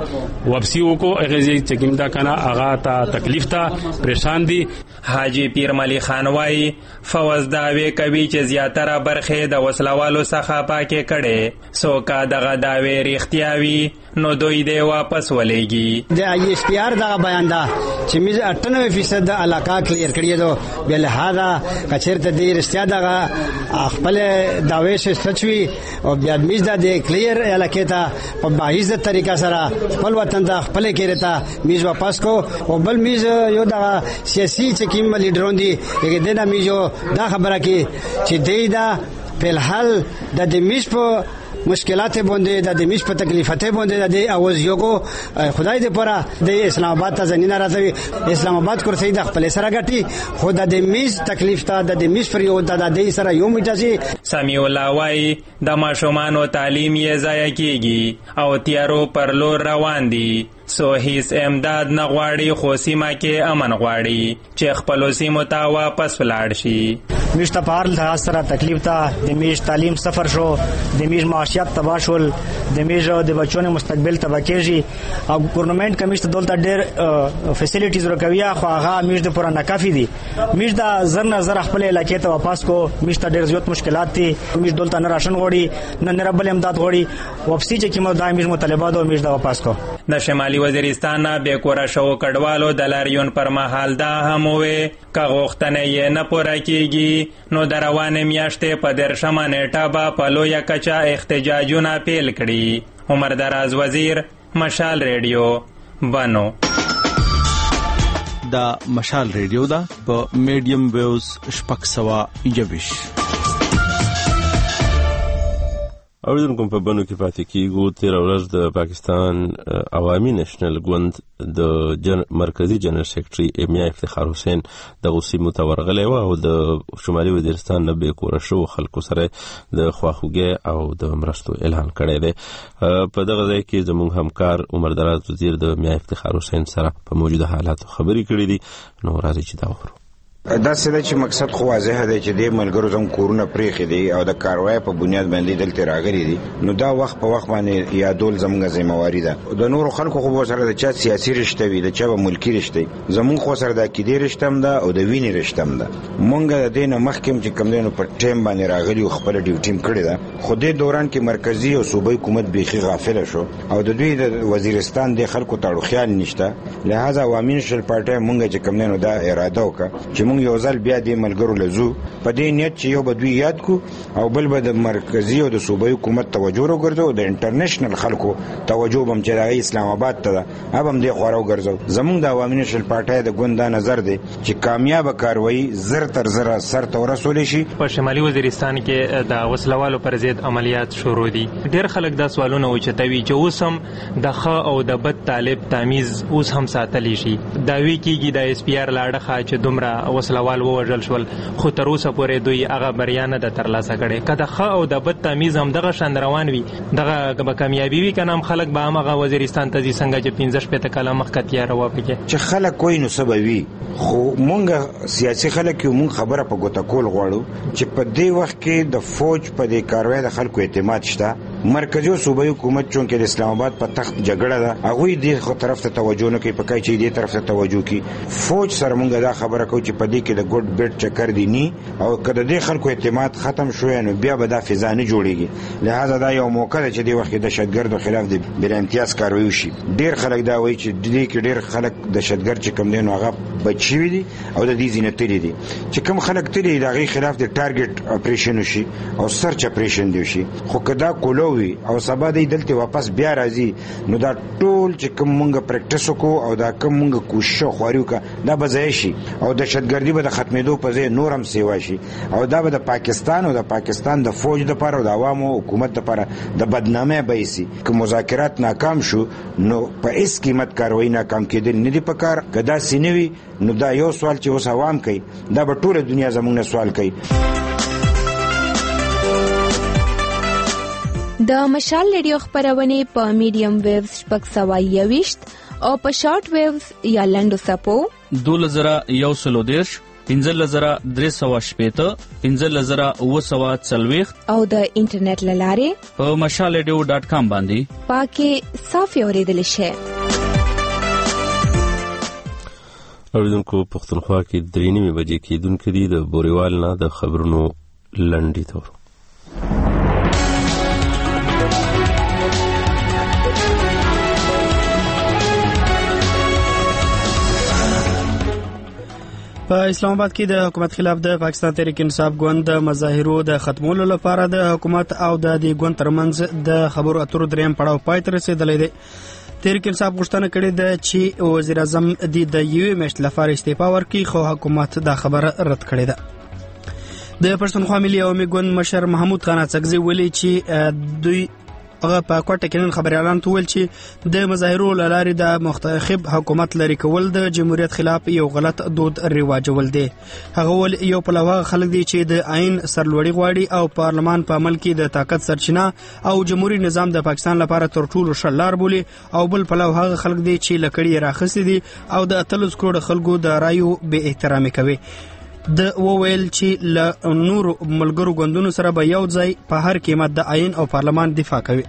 واپسی وکړو هغه چې کوم دا کنه هغه ته تکلیف ته پریشان دي. حاجی پیرملی خان وایي فوز داوی کوي چې زیاتره برخې د وسلوالو څخه پاکې کړي، څوک دغه داوی رښتیا وي نو دوی دې واپس ولېږي. د ای ایس پی آر دغه بیان دا چې میز اٹھانوے فیصد د علاقه کلیر کړی دو، بیا لہذا کچرته دې رښتیا دغه خپل داوی سے سچوي او بیا میز د کلیر علاقه ته په باعث طریقه سره خپل وطن ته خپل کېرته میز واپس کو. او بل میز یو دغه سیاسي چې کوم لیډرون دي هغه دنه میز دا خبره کې چې دی دا په الحال د دې میز په مشکلات باندې د دې میش په تکلیفاته باندې د اواز یو کو خدای دې پره د اسلام آباد ته ځنی ناراضوي. اسلام آباد کرسي د خپل سره غټي خدای دې میش تکلیف ته د دې میش پر یو د دې سره یو مجازي. سمیع الله وای د ماشومانو تعلیم یې ضایع کیږي او تیارو پر لور روان دي. سو هیڅ امداد نه غواړي خو سیمه کې امن غواړي چې خپل سیمو ته واپس ولاړ شي. میش ته په هر سره تکلیف ته د میش تعلیم سفر شو، د میش معاشیات تباه شول، د میش د بچونو مستقبل تباه کېږي او ګورنمنت کمیش ته دولت ډېر فیسیلیټیز ورکوي خو هغه میش د پوره ناکافي دي. میش د زر نه زر خپل علاقې ته واپس کو، میش ته ډېر زیات مشکلات دي. میش دولت نه راشن غوړي نه نه بل امداد غوړي، واپسی چې کومه د میش مطالبات او میش د واپس کو. د شمالي وزیرستان نه بې کوره شو کډوالو د لاریون پر مهال دا هم وې که غوښتنې یې نه پوره کېږي نو د روانې میاشتې په دېرشمه نیټه به په لویه کچه احتجاجونه پیل کړي. عمر دراز وزیر، مشال ریډیو، بنو. دا مشال ریډیو دا په میډیم ویوز شپږ سوه یوویش. اوریدونکو په بنو کې پاتې کیږو. تېره ورځ د پاکستان عوامي نېشنل ګوند د جن مرکزی جنرال سیکرټري میا افتخار حسین د غوسیمو ته ورغلی و او د شمالي وزیرستان نه بې کوره شوو خلکو سره د خواخوږۍ او د مرستو اعلان کړی دی. په دغه ځای کې زموږ همکار عمر دراز وزیر د میا افتخار حسین سره په موجوده حالاتو خبرې کړې دي. نو راځئ چې دا وکړو. دا څه چې مقصد خو واضح دی چې د ملګرو زم کورونه پریخي دي او د کاروای په بنیاد باندې دلته راغلي دي، نو دا وخت په وخت باندې یادول زموږ ذمہواری ده. د نورو خلکو خو سره د چا سیاسي رشته وي، د چا ملکی رشته، زموږ خو سره د کېدې رشته هم ده او د وینې رشته هم ده. مونږ د دې نه مخکې چې کوم دینو په ټیم باندې راغلي او خپل ډیوټي کړی ده، خو دې دوران کې مرکزی او صوبایي حکومت بيخي غافل شو او د دوی د وزیرستان د خلکو تاړو خیال نشته. لہذا عوامي نېشنل پارټي مونږ چې کوم دینو دا اراده وکړه چې مونږ یو ځل بیا ملګرو لزو په دې نیت چې یو بدوی یاد کو او بل به د مرکزی او د صوبایي حکومت توجه وګرځو، د انټرنیشنل خلکو توجه هم چې د اسلام آباد ته ده هم دې خورو ګرځو. زموږ د عوامي نېشنل پارټي د ګوند نظر دی چې کامیاب کاروایی زر تر زر سر ته ورسول شي. په شمالي وزیرستان کې د وسلوالو پر ضد عملیات شروع دي. ډېر خلک دا سوالونه وچتوي چې اوس هم د ښه او د بد طالب تمیز اوس هم ساتلی شي. داوی کېږي د اس پی آر لاړه چې دومره وسلوال ووژل شول خو تر اوسه پورې دوی هغه بریا نه ده ترلاسه کړې. که د ښه او د بد تمیز هم دغه شان روان وي دغه به کامیابي وي، که نه هم خلک به همغه وزیرستان ته ځي څنګه چې پنځه شپېته کاله مخکې تیاره وه پکې. چې خلک وایي نو څه به وي، خو مونږ سیاسي خلک یو، مونږ خبره په ګوته کول غواړو چې په دې وخت کې د فوج په دې کاروای د خلکو اعتماد شته. مرکزي او صوبایي حکومت چون کې د اسلام آباد په تخت جګړه ده، هغوی دې خو طرف ته توجه نه کوي، پکای چې دې طرف ته توجه کوي. فوج سره مونږ دا خبره کوو چې په دې کې د ګډ بیټ چکر دی نی او کله دې خلکو اعتماد ختم شوی نو بیا به دا فضا نه جوړیږي. لہذا دا یو موقع ده چې دې وخت د دهشتګردو خلاف د بلا امتیاز کاروي وشي. ډیر خلک دا وایي چې دې کې ډیر خلک دهشتګرد چې کوم دین هغه بچي دي او د دې زینتري دي چې کوم خلک ترې دغه خلاف د ټارګټ اپریشن وشي او سرچ اپریشن دی وشي. خو کدا کولوي او سبا دې دلته واپس بیا راځي نو دا ټول چې کوم مونږ پریکټیس وکړو او دا کوم مونږ کوشش خواريو کا دا بځای شي او دهشتګردي به د ختمېدو په ځای نورم سیوا شي او دا به د پاکستان او د پاکستان د فوج د لپاره او د عوامو حکومت لپاره د بدنامۍ بایسي. که مذاکرات ناکام شو نو په هیڅ قیمت کاروایی ناکام کېدل نه دي پکار. کدا سینوي نو دا یو سوال چې اوس عوام کوي دا به ټول دنیا زموږ نه سوال کوي. د مشال ریډیو خبرونه په میډیم ویوز شپږ سوه یوویشت او په شارټ ویوز یا لنډو څپو دوله زره یو سلو دېرش، پنځه زره درې سوه شپېته، پنځه زره اووه سوه څلوېښت او د انټرنیټ له لارې په مشال ریډیو ډاټ کام باندې پاکې صافي اورېدلی شئ. اوریدونکو پښتونخوا کې درې نیمې بجې کېدونکې دي. د بوریوال نه د خبرونو لنډی تور. په اسلام آباد کې د حکومت خلاف د پاکستان تحریک انصاف ګوند د مظاهرو د ختمولو لپاره د حکومت او د دې ګوند ترمنځ د خبرو اترو دریم پړاو پای ته رسیدلی دی. تحریک انصاف غوښتنه کړې ده چې وزیر اعظم د یوې میاشتې لپاره استعفا ورکړي، خو حکومت دا خبره رد کړې ده. د پښتونخوا ملي عوامي ګوند مشر محمود خان اڅکزي ویلي چې دوی هغه په کوټه کې نن خبريالان ته ویل چې د مظاهرو لارې د مختخب حکومت لري کول د جمهوریت خلاف یو غلط دود رواجول دی. هغه ول یو په لوغه خلک دي چې د عین سرلوړي غواړي او پارلمان په عمل کې د طاقت سرچینه او جمهوریت نظام د پاکستان لپاره تر ټولو شلار بولي، او بل په لوغه خلک دي چې لکړی راخستي دي او د اتلس کروڑ خلکو د رایو به احترامي کوي. د وویل چې ل نور ملګرو ګوندونو سره به یو ځای په هر قیمت د عین او پارلمان دفاع کوي.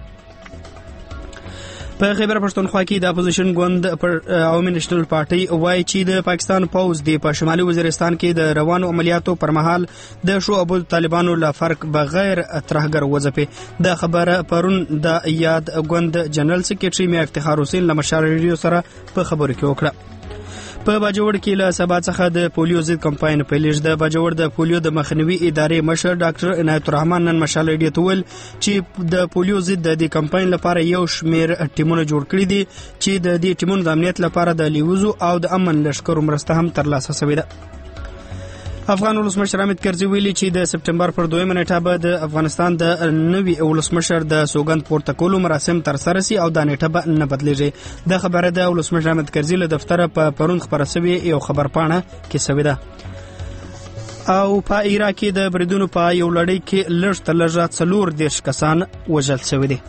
په خیبر پښتونخوا کې د اپوزیشن ګوند پر عوامي نېشنل پارټي وایي چې د پاکستان پوز د په شمالي وزیرستان کې د روانو عملیاتو پر مهال د شعبو طالبانو له فرق بغیر ترهګر وځپي. د خبره پرون د یاد ګوند جنرال سکرټري میا افتخار حسین له مشال ریډیو سره په خبرو کې وکړه. په باجوړ کې له سبا څخه د پولیو ضد کمپاین پیلېږي. د باجوړ د پولیو د مخنیوي ادارې مشر ډاکټر عنایت الرحمن نن مشال ریډیو ته ویل چې د پولیو ضد د دې کمپاین لپاره یو شمیر ټیمونه جوړ کړي دي چې د دې ټیمونو د امنیت لپاره د لیوزو او د امن لشکرو مرسته هم ترلاسه شوې ده. افغان ولسمشر حامد کرزي ویلي چې د سپټمبر پر دویمه نیټه به د افغانستان د نوي ولسمشر د سوګند پورته کولو مراسم ترسره شي او دا نیټه به نه بدلیږي. د خبره د ولسمشر حامد کرزي له دفتره په پرون خبره شوې یو خبرپاڼه کې شوې ده. او په عراق کې د بریدونو په یو لړۍ کې لږ تر لږه څلور دېرش کسان وژل شوي دي.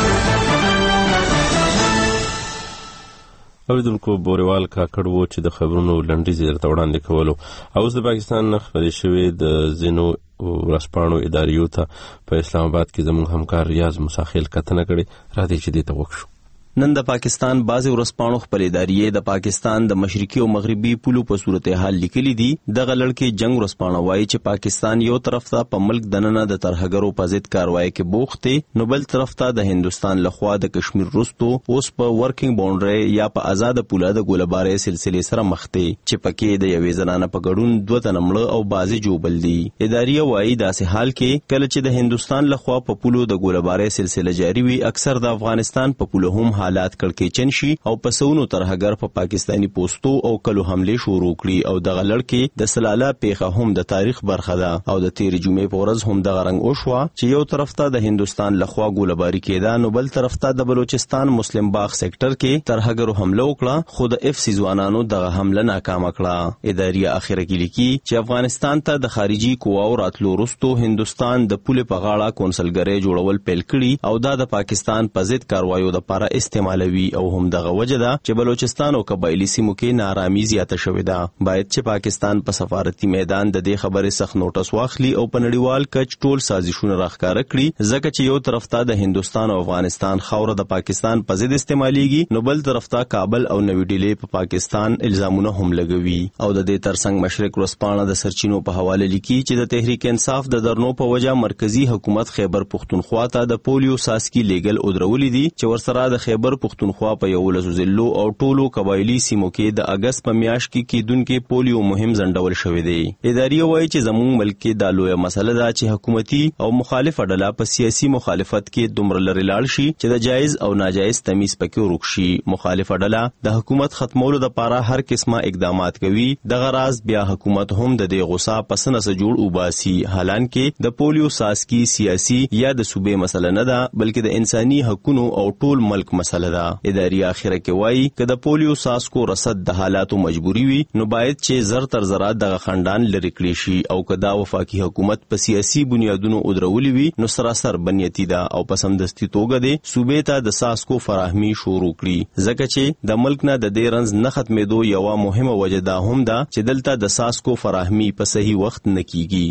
اوریدونکو بوریوال کاکړ وو چې د خبرونو لنډیز درته وړاندې کولو. اوس د پاکستان نه خبرې شوې د ځینو ورځپاڼو اداریو ته په اسلام آباد کې زموږ همکار ریاض مساخیل کتنه کړې. راځي چې دې ته وکړو. نن د پاکستان بعض ورځپاڼو خپل ادارې د پاکستان د مشرقي او مغربي پولو په صورتحال لیکلي دي. دغه لړکې جنگ ورځپاڼه وایي چې پاکستان یو طرف ته په ملک دننه د ترهګرو په ضد کاروایی کې بوخت دی، نو بل طرف ته د هندستان لخوا د کشمیر وروستو اوس په ورکینګ باونډري یا په آزاد پوله د ګولبارې سلسله سره مخ دی چې پکې د یوې زنانه په ګډون دوه تنه مړه او بازي جوبل دي. ادارې وایي داسې حال کې کله چې د هندستان لخوا په پولو د ګولبارې سلسله جاری وي، اکثر د افغانستان په پولو هم حالات کړکېچن شي او پسونو ترهګر په پاکستانی پوسټو او کلو حمله شروع کړي. او دغه لړکې د سلاله پیښه هم د تاریخ برخه ده او د تیر جمعې په ورځ هم دغه رنګ وشوه چې یو طرف ته د هندستان لخوا ګولباري کېده، نو بل طرف ته د بلوچستان مسلم باغ سېکټر کې ترهګرو حمله وکړه، خو د اف سی ځوانانو دغه حمله ناکامه کړه. ادارې اخره کې لیکي چې افغانستان ته د خارجي قواو راتلو وروسته هندستان د پولې په غاړه کونسلګرۍ جوړول پیل کړي او دا د پاکستان په ضد کاروایو لپاره استعمال او هم دغه وجه ده چې بلوچستان او قبایلی سیمو کې نارامي زیاته شوې ده. باید چې پاکستان په سفارتي میدان د دې خبرې سخت نوټس واخلي او په نړیوال کچ ټول سازشونه راښکاره کړي، ځکه چې یو طرف ته د هندستان او افغانستان خاوره د پاکستان په ضد استعمالېږي، نو بل طرف ته کابل او نوی ډیلی په پاکستان الزامونه هم لګوي. او د دې ترڅنګ مشرق ورځپاڼه د سرچینو په حواله لیکي چې د تحریک انصاف د درنو په وجه مرکزی حکومت خیبر پختونخوا ته د پولیو ساسکی لیګل اودرولې دي چې ورسره د خیبر پختونخوا په یو لسو ضلعو او ټولو قبایلی سیمو کې د اگست په میاشت کې کېدونکې پولیو مهم ځنډول شوې دی. ادارې وایي چې زموږ ملک کې دا لویه مسله ده چې حکومتي او مخالفه ډله په سیاسي مخالفت کې دومره لرې لاړ شي چې د جایز او ناجایز تمیز پکې ورک شي. مخالفه ډله د حکومت ختمولو لپاره هر قسمه اقدامات کوي. دغه راز بیا حکومت هم د دې غوسه پس نه سره جوړ وباسي. حالانکه د پولیو ساسکی سیاسي یا د صوبې مسله نه ده، بلکې د انساني حقوقو او ټول ملک مسله ده. ادارې اخره کې وایي که د پولیو ساسکو رصد د حالاتو مجبوری وي، نو باید چې زر تر زره دغه خندان لري کړی شي، او که دا وفاقي حکومت په سیاسي بنیادونو ودرولي وي، نو سراسر بنیتی ده او په سمدستي توګه د صوبې ته د ساسکو فراهمي شروع کړي، ځکه چې د ملک نه د دې رنځ نه ختمېدو یوه مهمه وجه دا هم ده چې دلته د ساسکو فراهمي په صحیح وخت نه کیږي.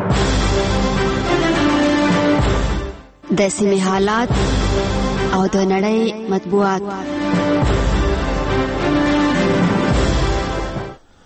د سیمې حالات او د نړۍ مطبوعات.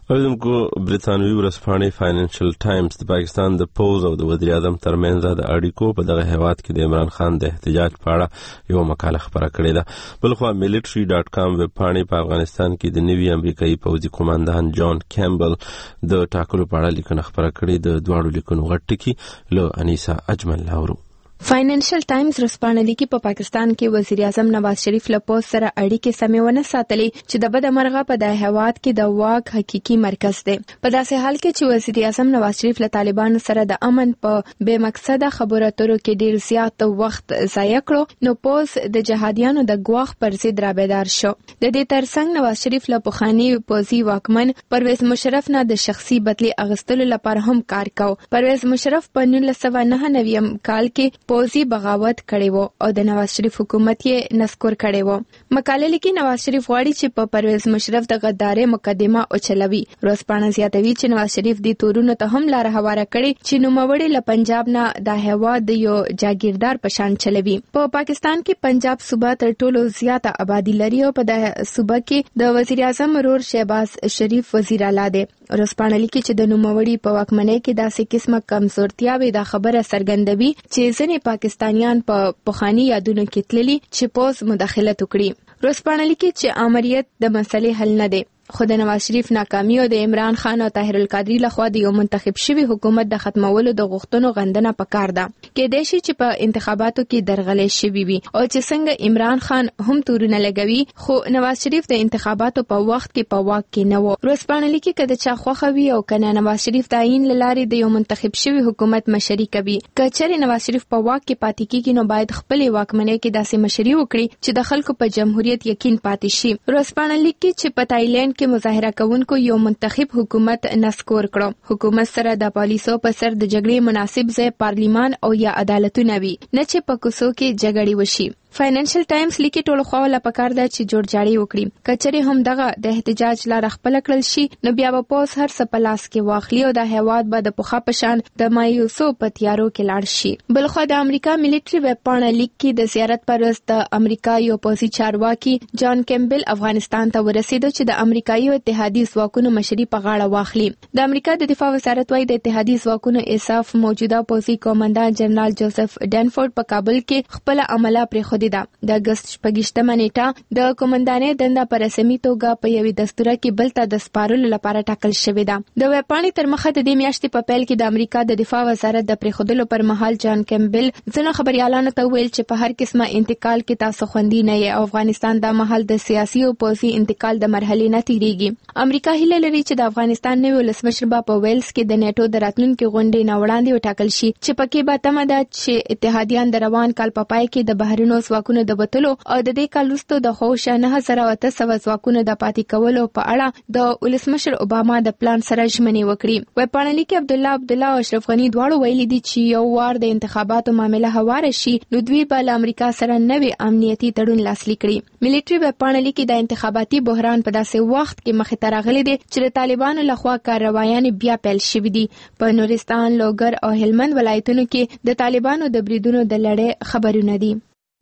اوریدونکو برطانوي ورځپاڼې فاینانشل ټایمز د پاکستان د پوز او د وزیر اعظم ترمنځ د اړیکو په دغه هیواد کې د عمران خان د احتجاج په اړه یو مقاله خپره کړې ده. بلخوا ملټري ډاټ کام ویب پاڼې په افغانستان کې د نوي امریکایي پوځي قوماندان جان کیمبل د ټاکلو په اړه لیکنه خپره کړې. د دواړو لیکنو غټ ټکي له انیسا اجمل لاورو. فاینانشل ټایمز ورځپاڼه لیکي په پاکستان کې وزیر اعظم نواز شریف له پوز سره اړیکې سمې ونه ساتلې چې د بده مرغه په د هیواد کې د واک حقيقي مرکز دی. په داسې حال کې چې وزیر اعظم نواز شریف له طالبانو سره د امن په بې مقصده خبرو اترو کې ډیر زیات وخت ضایع کړو، نو پوز د جهادیانو د ګواښ پر ضد رابیدار شو. د دې ترڅنګ نواز شریف له پخواني پوځي واکمن پرویز مشرف نه د شخصي بدلي اغوستلو لپاره هم کار کاوه. پرویز مشرف په نولس سوه نهه نوي کال کې پوځي بغاوت کړی وو او د نواز شریف حکومت یې نسکور کړی وو. مقاله لیکي نواز شریف غواړي چې په پرویز مشرف د غدارۍ مقدمه اوچلوي. ورځپاڼه زیاتوي چې نواز شریف د تورونو ته هم لار هواره کړي چې نوموړي له پنجاب نه د هیواد د یو جاگیردار په شان چلوي. په پاکستان کې پنجاب صوبه تر ټولو زیاته آبادی لري او په د صوبه کې د وزیر اعظم رور شهباز شریف وزیر اعلی دی. ورځپاڼه لیکي چې د نوموړي په واکمنۍ کې داسې قسمه کمزورتیاوې د خبره څرګندوي چې ځینې پاکستانیان په پخواني یادونو کې تللي چې پوز مداخلت وکړي. ورځپاڼه لیکي چې آمریت د مسلې حل نه دی، خو د نواز شریف ناکامي او د عمران خان او طاهر القادری لخوا د یو منتخب شوی حکومت د ختمولو د غوښتنو غندنه پکار ده. کېدای شي چې په انتخاباتو کې درغلې شوي وي او چې څنګه عمران خان هم تورونه لګوي، خو نواز شریف د انتخاباتو په وخت کې په واک کې نه و. ورځپاڼه لیکي که د چا خوښه وي او کنه نواز شریف د عین لارې د یو منتخب شوی حکومت مشري کوي. که چېرې نواز شریف په واک کې پاتې کیږي نو باید خپلې واکمنۍ کې داسې مشري وکړي چې د خلکو په جمهوریت یقین پاتې شي. ورځپاڼه لیکي چې په تایلند کې مظاهره کوونکو یو منتخب حکومت نسکور کړو. حکومت سره د پالیسو په سر د جګړې مناسب ځای پارلیمان او یا عدالتونه وي، نه چې په کوڅو کې جګړې وشي. فاینانشل ټایمز لیکي ټولو خواله پکار ده چې جوړجاړي وکړي. کچري هم دغه د احتجاج لار خپل کړل شي نو بیا به پوز هر څه په لاس کې واخلي او د هیواد به د پخا پشان د مایوسو په تیارو کې لاړ شي. بلخو د امریکا ملټري ویب پاڼه لیکي د زیارت پر ورځ د امریکا یو پوځي چارواکي جان کیمبل افغانستان ته ورسېدو چې د امریکایي اتحادي ځواکونو مشري په غاړه واخلي. د امریکا د دفاع وزارت وايي د اتحادي ځواکونو ایساف موجوده پوځي قومندان جنرال جوزف ډینفورد په کابل کې خپل عمله پرې خودي ده. د اگست شپږشتمه نیټه د قومندانۍ دنده په رسمي توګه په یوې دستوره کې بل ته د سپارلو لپاره ټاکل شوې ده. د ویب پاڼې تر مخه د دې میاشتې په پیل کې د امریکا د دفاع وزارت د پریښودلو پر مهال جان کیمبل ځینو خبريالانو ته ویل چې په هر قسمه انتقال کې تاسو خوندي نه یې او افغانستان د مهال د سیاسي او پوځي انتقال د مرحلې نه تیریږي. امریکا هیله لري چې د افغانستان نوی ولسمشر په ویلز کې د نیټو د راتلونکي غونډې نه وړاندې وټاکل شي چې پکې به تمه ده چې اتحادیان د روان کال په پای کې د بهرنیو ځواکونو د وتلو او د دې کال وروسته د خوښه نه هزار او اته سوه ځواکونو د پاتې کولو په اړه د ولسمشر اوباما د پلان سره ژمنې وکړي. ویب پاڼه لیکي عبدالله عبدالله او اشرف غني دواړو ویلي دي چې یو وار د انتخاباتو معامله هواره شي نو دوی به له امریکا سره نوې امنیتي تړون لاسلیک کړي. ملټري ویب پاڼه لیکي د انتخاباتي بحران په داسې وخت کې مخې ته راغلی دی چې د طالبانو لخوا کاروایانې بیا پیل شوې دي. په نورستان، لوګر او هلمند ولایتونو کې د طالبانو د بریدونو د لړۍ خبرونه دي.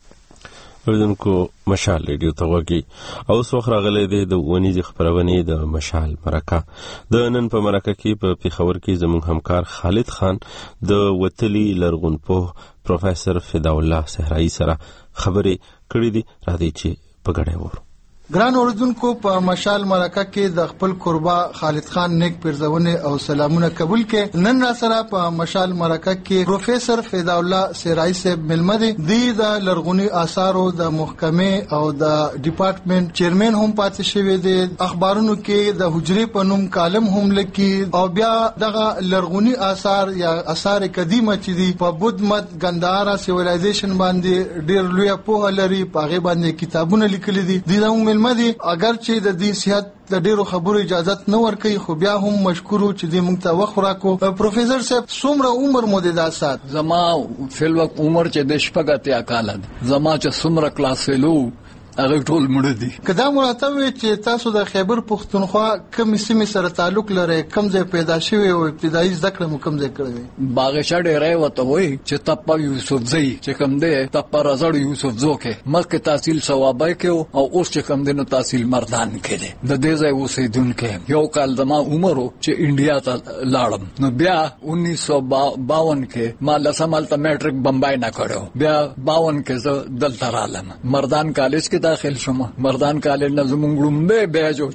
اوریدونکو مشال ریډیو ته وګورئ او څوک راغلی دی د ونیزې خپرونې د مشال مرکه. د نن په مرکه کې په پیښور کې زموږ همکار خالد خان د وتلي لرغونپوه پروفیسور فدا الله صحرایي سره خبرې کړې دي. راځئ چې په ګډه وورو. ګران اوریدونکو په مشال مرکه کې د خپل قربا خالد خان نیک پرزونه او سلامونه قبول کې نن را سره په مشال مرکه کې پروفیسور فدا الله صحرایي صاحب ملمدي د لرغونی آثارو د محکمې او د ډپارټمنټ چیرمن هم پاتې شوی دی. اخبارونو کې د حجرې په نوم کالم هم لیکي او بیا دغه لرغونی آثار یا آثار قدیمه چې دي په بودھ مت ګندهارا سیویلایزیشن باندې ډیر لوی په لري په هغه باندې کتابونه لیکلي دي. د ملمدي اگر چې د دې صحت د ډیرو خبرو اجازه نه ورکړي خو بیا هم مشکورو چې دې موږ ته وخت راکو. پروفیسور صاحب څومره عمر مو د داسات؟ زما فل وخت عمر چې د شپږ اتیا کال ده. زما چې څومره کلاس فلو هغه ټول مړ دي. کدا مراته وي چې تاسو د خیبر پختونخوا کوم سیمې سره تعلق لري، کوم ځای پیدا شوی او ابتدایي زده کړه مو کوم ځای کړې؟ باغچا ډېرای وته وای چې تپا یوسف زئی چې کوم دی تپا رازړ یوسف زوکه مکه تحصیل ثوابای کې او اوس چې کوم دی نو تحصیل مردان کې دی. د دې ځای اوسېدونکو یو کال زما عمر چې انډیا ته لاړم نو بیا انیس سو باون کې ما لسمال ته میټریک بمبای نه کړو، بیا باون کې زه دلته رالم مردان کالج کې داخل شوم. مردان کالج نه زمونږ لومبه بیا جو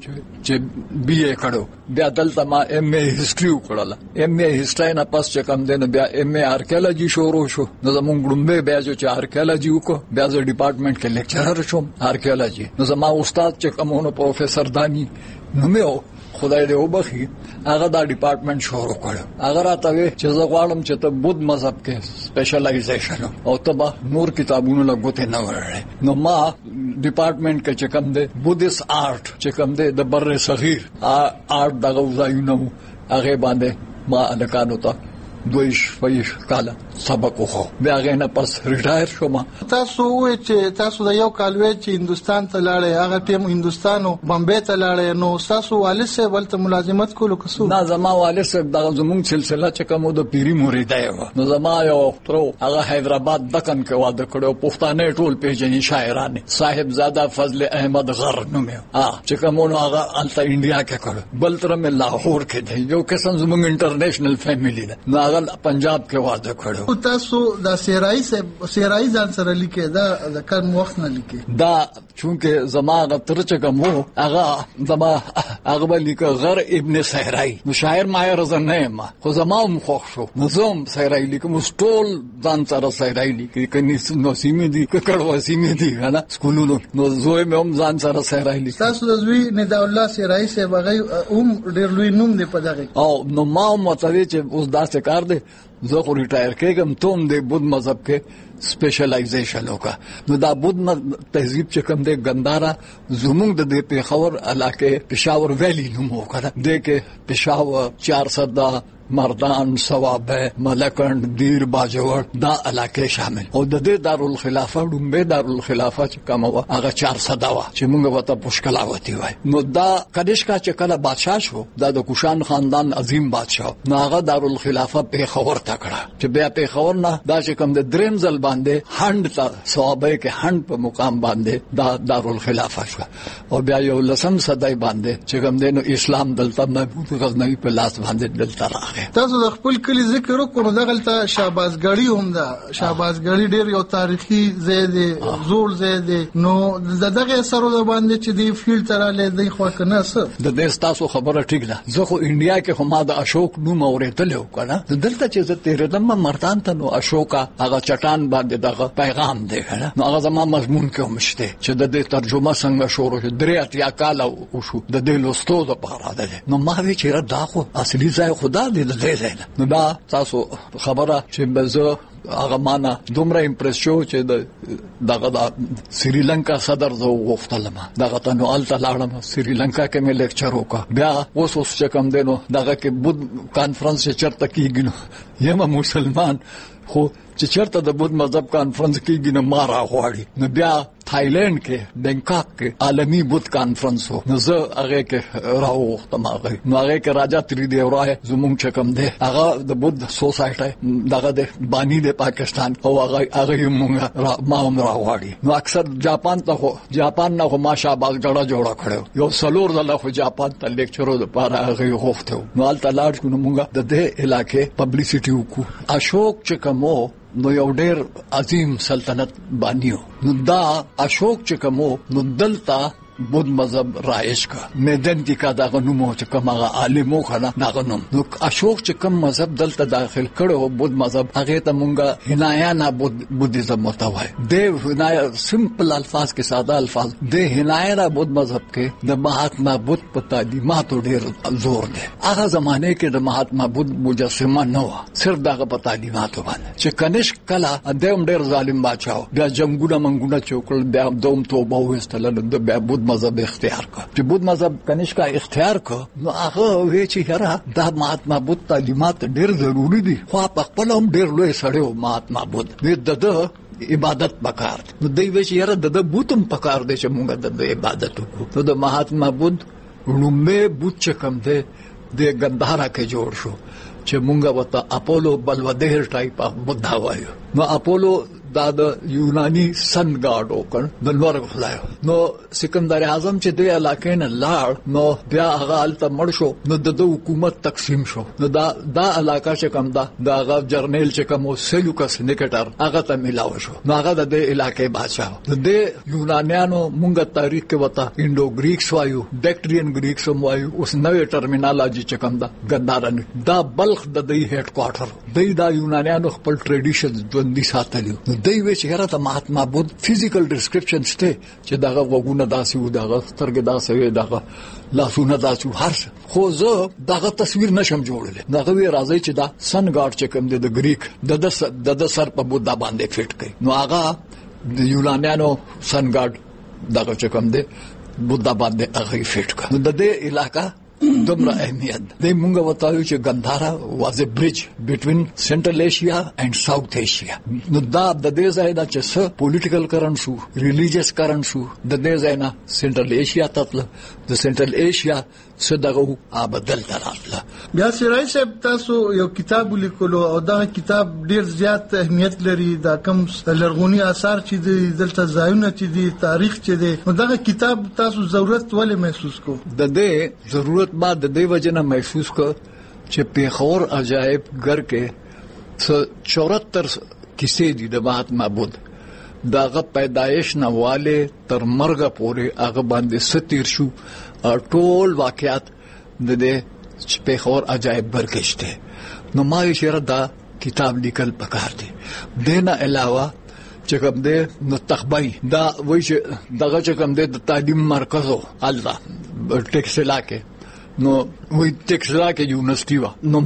چې بی اے کړو، بیا دلته ما ایم اے هیستوري وکړله. ایم اے هیستوري نه پس چې کوم دی بیا ایم اے آرکیالوجي شروع شو. نو زمونږ لومبه بیا جو چې آرکیالوجي وکړو، بیا زه ډپارټمنټ کې لیکچرر شوم آرکیالوجي. نو زما استاد چې کومونو پروفیسور دانی نو مې خدای دې وبخي هغه دا ډپارټمنټ شروع کړو. هغه راته وی چې زه غواړم چې ته بودھ مذهب کې سپیشلایزیشن او ته نور کتابونو لګوتې نه ورړې. نو ما ډپارټمنټ کې چې کوم دی بودھیست آرټ چې کوم دی د بر صغیر آرټ دغه ځایونه هغه باندې ما الکانو ته دویش پېښ کاله سبق وخو. بیا هغه نه پس ریټایر شوم. تاسو وې چې تاسو د یو کال وې چې هندستان ته لاړې، هغه ټیم هندستانو بمبې ته لاړې، نو تاسو والد صاحب ولته ملازمت کولو کسو؟ نه زما والد صاحب د زمونږ سلسله چې کومو د پیری مریدای و. نو زما یو ترو هغه حیدرآباد دکن کې واده کړو، پښتانه ټول پیژنې شاعران صاحب زاده فضل احمد غر نومه ا چې کومو هغه الته انډیا کې کړو. بل تر مې لاهور کې دی یو قسم زمونږ انټرنیشنل فیملی ده. نو هغه پنجاب کې واده کړو. تاسو د سیرای سے سیرای ځان سره لیکه دا د کم وخت نه لیکه دا چونکه زما غتر چې کومو هغه زما هغه لیکه غر ابن سیرای نو شاعر ماهر زنه ما خو زما مخ شو نظم سیرای لیکم ټول ځان سره سیرای لیکه کني نو سیمه دي کړه سیمه دي نه سکولونو نو زوی مې هم ځان سره سیرای لیکه. تاسو د زوی ندا الله سیرای سے بغي هم ډیر لوی نوم دی په دغه او نو ما متوي چې اوس دا څه کار دی زه خو ریټایر کېږم ته د بودھ مذهب کې سپیشلایزیشن وکړه. نو دا بودھ تهذیب چې کوم دی ګندارا زموږ د پیښور علاقې پېښور ویلی نوم وکړه. د کې پېښور چار سده مردان ثوابه ملکند دیر باجوړ دا علاقې شامل او د دې دارالخلافه ډومبه دارالخلافه چې کومه وا هغه چار سده وا چې موږ وته پښکلاوتی وای. نو دا کدیشکا چې کله بادشاہ شو دا د کوشان خاندان عظیم بادشاہ نو هغه دارالخلافه پیښور ته کړه چې بیا پیښور نه دا چې کوم د دریم ځل باندې هند ته ثوابه کې هند په مقام باندې دا دارالخلافه شو او بیا یو لسم صدای باندې چې کوم دینو اسلام دلته محمود غزنوی په لاس باندې دلته راغی. تاسو د خپل کلی ذکر وکړو دغلته شهبازګړی هم ده. شهبازګړی ډیر یو تاریخي ځای دی، زوړ ځای دی. نو دغه سره باندې چې دی فیلډ تراله دی خو کنه څه د دې تاسو خبره ټیک ده. زه خو انډیا کې هم د اشوک نوم اورېدل وکړه. دلته چې زه تیرېدم مردان ته نو اشوکا هغه چټان باندې دغه پیغام دی کنه. نو هغه زما مضمون کې هم شته چې د دې ترجمه څنګه شروع شو درې اتیا کال او شو د دې لوستو لپاره ده. نو ما وی چې دا خو اصلي ځای خدا دی د دې ځای نو دا تاسو خبره چې بزو هغه معنا دومره امپریس شو چې د دغه د سریلانکا صدر زو غوښتلم دغه ته نو الته لاړم سریلانکا کې مې لیکچر وکړ. بیا اوس اوس چې کوم دینو دغه کې بودھ کانفرنس چرته کیږي نو یم مسلمان خو چې چرته د بودھ مذهب کانفرنس کیږي نو ما راغواړي. نو بیا تھایلینډ کې بنکاک کې عالمی بودھ کانفرنس وو نو زه هغه کې راوختم. هغه نو هغه کې راجا تری دی ورای زموږ چې کوم دی هغه د بودھ سوسایټي دغه د بانی د پاکستان او هغه هغه موږ ما هم راغواړي. نو اکثر جاپان ته خو جاپان نه خو ماشا باغ جوړه جوړه کړو یو سلور دله خو جاپان ته لیکچرو د پاره هغه غوښته. نو الته لاړ شو نو موږ د دې علاقې پبلسټي وکړو. اشوک چې کومو نو یو ډیر عظیم سلطنت بانیو. نو دا اشوک چې کومو نو دلته بودھ مذهب رایج کا میدنتی کا دا غنومو چې کوم هغه عالمو خلا دا غنوم. نو اشوک چې کوم مذهب دلته داخل کړو بودھ مذهب هغه ته مونږه هنایا بودھ بودھیزم وتاوای. د هنایا سمپل الفاظ کې ساده الفاظ د هنایا بودھ مذهب کې د مهاتما بودھ په تعلیماتو ډیر زور دی. هغه زمانه کې د مهاتما بودھ مجسمه نه و صرف دغه په تعلیماتو باندې چې کنيش کلا دیم ډیر ظالم بادشاہ بیا جنگونه منګونه چوکل بیا دوم توبه وستل د بیا بودھ مذهب اختیار کا چې بودھ مذهب کنيش کا اختیار کا نو هغه وی چې یاره دا مهاتما بودھ تعلیمات ډیر ضروری دي. خو په خپل هم ډیر لوی سړیو مهاتما بودھ د د عبادت پکار نو دوی وش یره د بوتم پکار دی چې موږ د عبادت وکړو نو د مهاتما بودھ لومبه بوت چې کم دی د ګندهارا کې جوړ شو چې موږ وته اپولو بلودهر ټایپ اف بودا وایو نو اپولو دا د یونانی سن ګاډ وکړ د لور خدای نو سکندر اعظم چې د علاقې نه لاړ نو بیا هغه الته مړ شو نو د حکومت تقسیم شو نو دا دا علاقہ چې کم دا دا هغه جرنیل چې کوم سلوکس نیکټر هغه ته ملاو شو نو هغه د علاقې بادشاہ د یونانیانو مونږه تاریخ کې وتا انډو گریکس وایو بیکټریان گریکس وایو اوس نوې ټرمینالوجي چې کم دا ګندارن دا بلخ د دې هډ کوارټر د دا یونانیانو خپل ټریډیشنز ژوندۍ ساتلی دوی وی چې هغه ته مهاتما بودھ فزیکل ډیسکرپشن شته چې دغه وګونه داسې و دغه سترګې داسې وي دغه لاسونه داسې هر خو زه دغه تصویر نشم جوړول دغه وی راځي چې دا سن ګاډ چې کوم د گریک د د سر په بودا باندې فټ کړي نو هغه د یونانیانو سن ګاډ دغه چې کوم دی بودا باندې هغه فټ کړ نو د دې علاقہ دومره اهمیت د مونږ وتاوی چې ګندهارا واز ا برج بټوین سنټرل ایشیا اینڈ ساوث ایشیا نو دا د دې ځای دا چې څه پولیټیکل کرنټ شو ریلیجیس کرنټ شو د دې ځای نه سنټرل ایشیا ته د سنټرل ایشیا څه دغه آبدل تراتله بیا سرای صاحب تاسو یو کتاب لیکلو او دا کتاب ډیر زیات اهمیت لري دا کم لرغونی آثار چې دلته ځایونه چې دي تاریخ چې دی نو دا کتاب تاسو ضرورت ولې محسوس کو د دې ضرورت ما د دې وجنه محسوس کو چې پیښور عجایب ګر کې چورہتر کیسې دي د مهاتما بودھ داغه پیدایش نه والے تر مرګ پورې هغه باندې ستیر شو ټول واقعات د دې پیښور عجایب ګر کې شته نو ما یې شهر دا کتاب لیکل پکار دي دینه علاوه چې کوم دې نو تخبای دا وایي چې دغه چې کوم دې د تعلیم مرکزو الله ټیکسلا کې نو وی ټیکسلا کې یونیورسيټي وا نو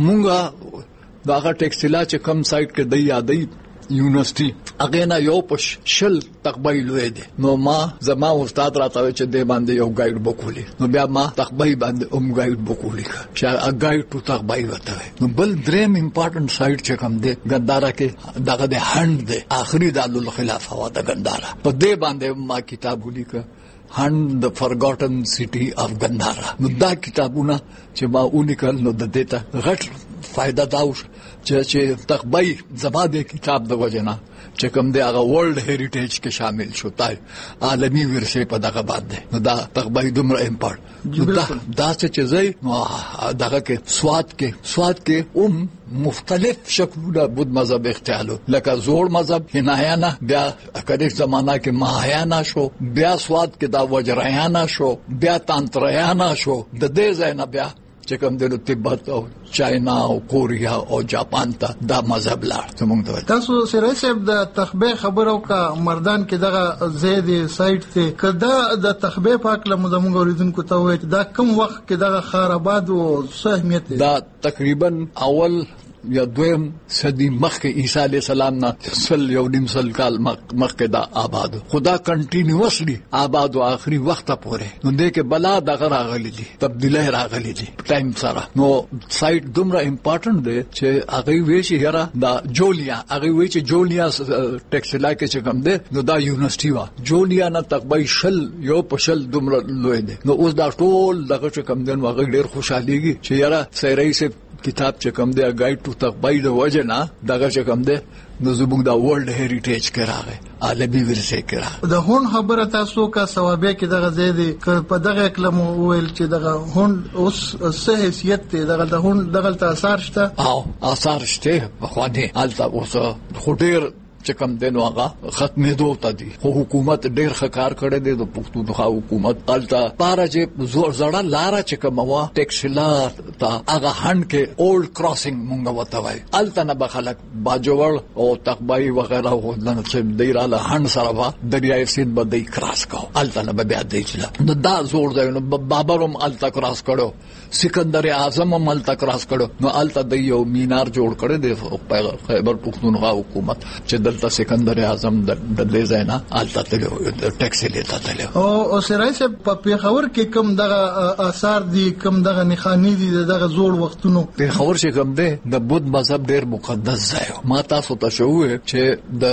مونږه داغه ټیکسلا چې کم سایت کې دی یادې یونیورسيټي هغه نه یو پش شل تخبای لوي دي نو ما زما استاد راته چې د باندې یو ګایډ بوکولي نو بیا ما تخبای باندې اوم ګایډ بوکولي چې ا ګایډ ټو تخبای وته نو بل دریم امپورټنت سایت چې کوم دی ګندارا کې دغه د هند دی اخري د الخلافه وا د ګندارا په دې باندې ما کتاب ولیکه هند the forgotten city of Gandhara نو دا کتابونه چې ما ولیکل نو د دې ته غټ فائدہ دا چې چې تخبای زباده کتاب د وجنه چې کوم دی هغه ورلد هریټیج کې شامل شو تای عالمی ورثه په دغه باندې نو دا تخبای دومره امپورټ دا دا چې زئی نو دغه کې سواد کې سواد کې اوم مختلف شکلونه بود مذهب اختیارو لکه زوړ مذهب هنایانا بیا اکدیک زمانہ کې ماهیانا شو بیا سواد کې دا وجرایانا شو بیا تانتریانا شو د دې ځای نه بیا چې کوم د تبت او چاینا او کوریا او جاپان ته دا مذهب لار څنګه ته تاسو سره صاحب د تخبه خبرو کا مردان کې دغه زید سایت ته کدا د تخبه پاک له زموږ اوریدونکو ته وایي دا کم وخت کې دغه خراباد او اهمیت دا تقریبا اول یا دویم صدی مخکې عیسی علی السلام نه سل یو نیم سل کال مخکې دا آباد خدا کنټینیوسلی آباد او آخري وخت پورې نو دې کې بلا دغه راغلي دي تبدیلی راغلي دي ټایم سره نو سایت دومره امپورټنت دی چې هغه وی چې هره دا جولیا هغه وی چې جولیا ټیکسلا کې چې کوم دی نو دا یونیورسيټي وا جولیا نه تقبای شل یو پشل دومره لوی دی نو اوس دا ټول دغه چې کوم دی هغه ډیر خوشاليږي چې یاره سیرای سے کتاب چې کوم دی ګایډ ټو تقبای د وجنا دغه چې کوم دی نو زموږ د ورلد هریټیج کې راغی عالمي ورثه کې راغی د هون خبره تاسو کا ثوابه کې دغه زیدي په دغه کلم ویل چې دغه هون اوس څه حیثیت دی دغه د هون دغه آثار شته او آثار شته په خو دې الته اوس خډیر چې کوم دنو هغه ختمې دوه تا دي خو حکومت ډېر ښکار کړی دی د پښتونخوا حکومت الته پاره چې زور زړه لاره چې کوم وا ټیکسلا تا هغه هند کې اولډ کراسینګ مونږ وته وای الته نه بخلک باجوړ او تقبای وغیرہ ودلنه چې دیراله هند سره وا دریای سید به دی کراس کو الته نه بیا دی چې نو دا زور دی نو بابرم الته کراس کړو سکندر اعظم هم الته کراس کړو نو الته د یو مینار جوړ کړی دی خیبر پښتونخوا حکومت چې دلته سکندر اعظم د دې ځاینا الته ته ټیکسي لیتا تل او او سرای سے په پیښور کې کم دغه آثار دي کم دغه نخانی دي دغه زوړ وختونو پیښور چې کم دی د بودھ مذهب ډیر مقدس ځای ما تاسو ته شوې چې د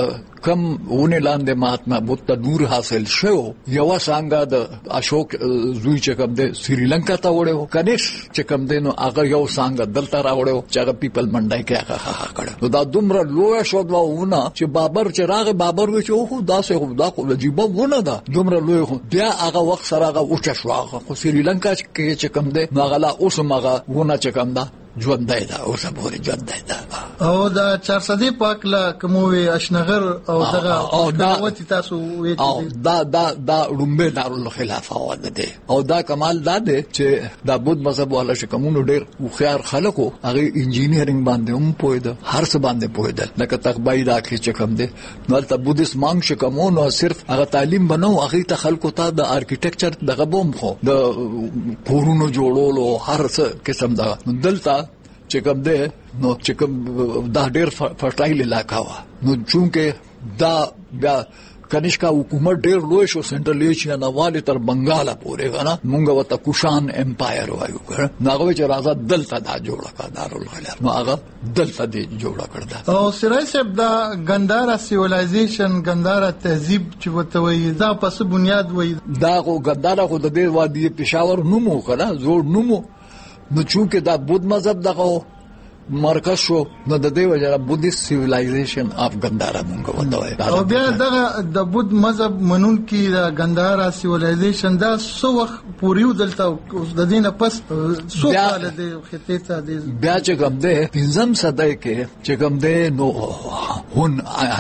کم ونه لاندې مهاتما بودھ نور حاصل شو یو څنګه د اشوک زوی چې کوم د سریلانکا ته وړو کنيش چې کوم دینو هغه یو څنګه دلته راوړو چې هغه پیپل منډای کې هغه کړو نو دا دومره لوی شو دا ونه چې بابر چې راغ بابر و چې او دا څه دا خو عجیب ونه ده دومره لوی خو بیا هغه وخت سره هغه اوچ شو هغه سریلانکا کې چې کوم دی نو هغه اوس هغه ونه چې کوم ده ژوندای دا اوس به ژوندای دا او دا چارصدی پاک لا کوموي اشنغر او دغه او دا وتی تاسو وی او دا دا دا رومبه دارالخلافه وده دي او دا کمال دا دی چې دا بود مذهب والا شکمونو ډیر خوخيار خلکو هغه انجینیرینګ باندې هم پوهیده هر څه باندې پوهیده لکه تقبای دا کې چې کوم دی نو ته بودیس مانګ شکمونو صرف هغه تعلیم بنو هغه ته خلکو ته د ارکیټیکچر دغه بوم خو د کورونو جوړولو هر څه قسم دا دلته چې کوم ده نو چې کوم دا ډېر فرټایل علاقہ وا نو چونکه دا بیا کنیشکا حکومت ډېر لوی شو سنټرل ایشیا نه والي تر بنگاله پورې غنا مونږ وته کوشان امپایر وایو کړ ناغه چې راځه دلته دا جوړه کړ دارالخلاف نو هغه دلته دی جوړه کړ او سرای صاحب دا ګندارا سیویلایزیشن ګندارا تهذیب چې وته وي دا پس بنیاد وي دا کو ګندارا خو د دې وادي پېښور نومو کړه زوړ نومو نو چونکه دا بود مذهب دغه مرکز شو نو د دې وجه بودیست سیویلایزیشن اف ګندارا مونږ وته او بیا دغه د بود مذهب منون کې د ګندارا سیویلایزیشن دا سو وخت پوریو دلته اوس د دینه پس سو کال د خطه ته د بیا چې کوم ده پنځم صدای کې چې کوم ده نو هون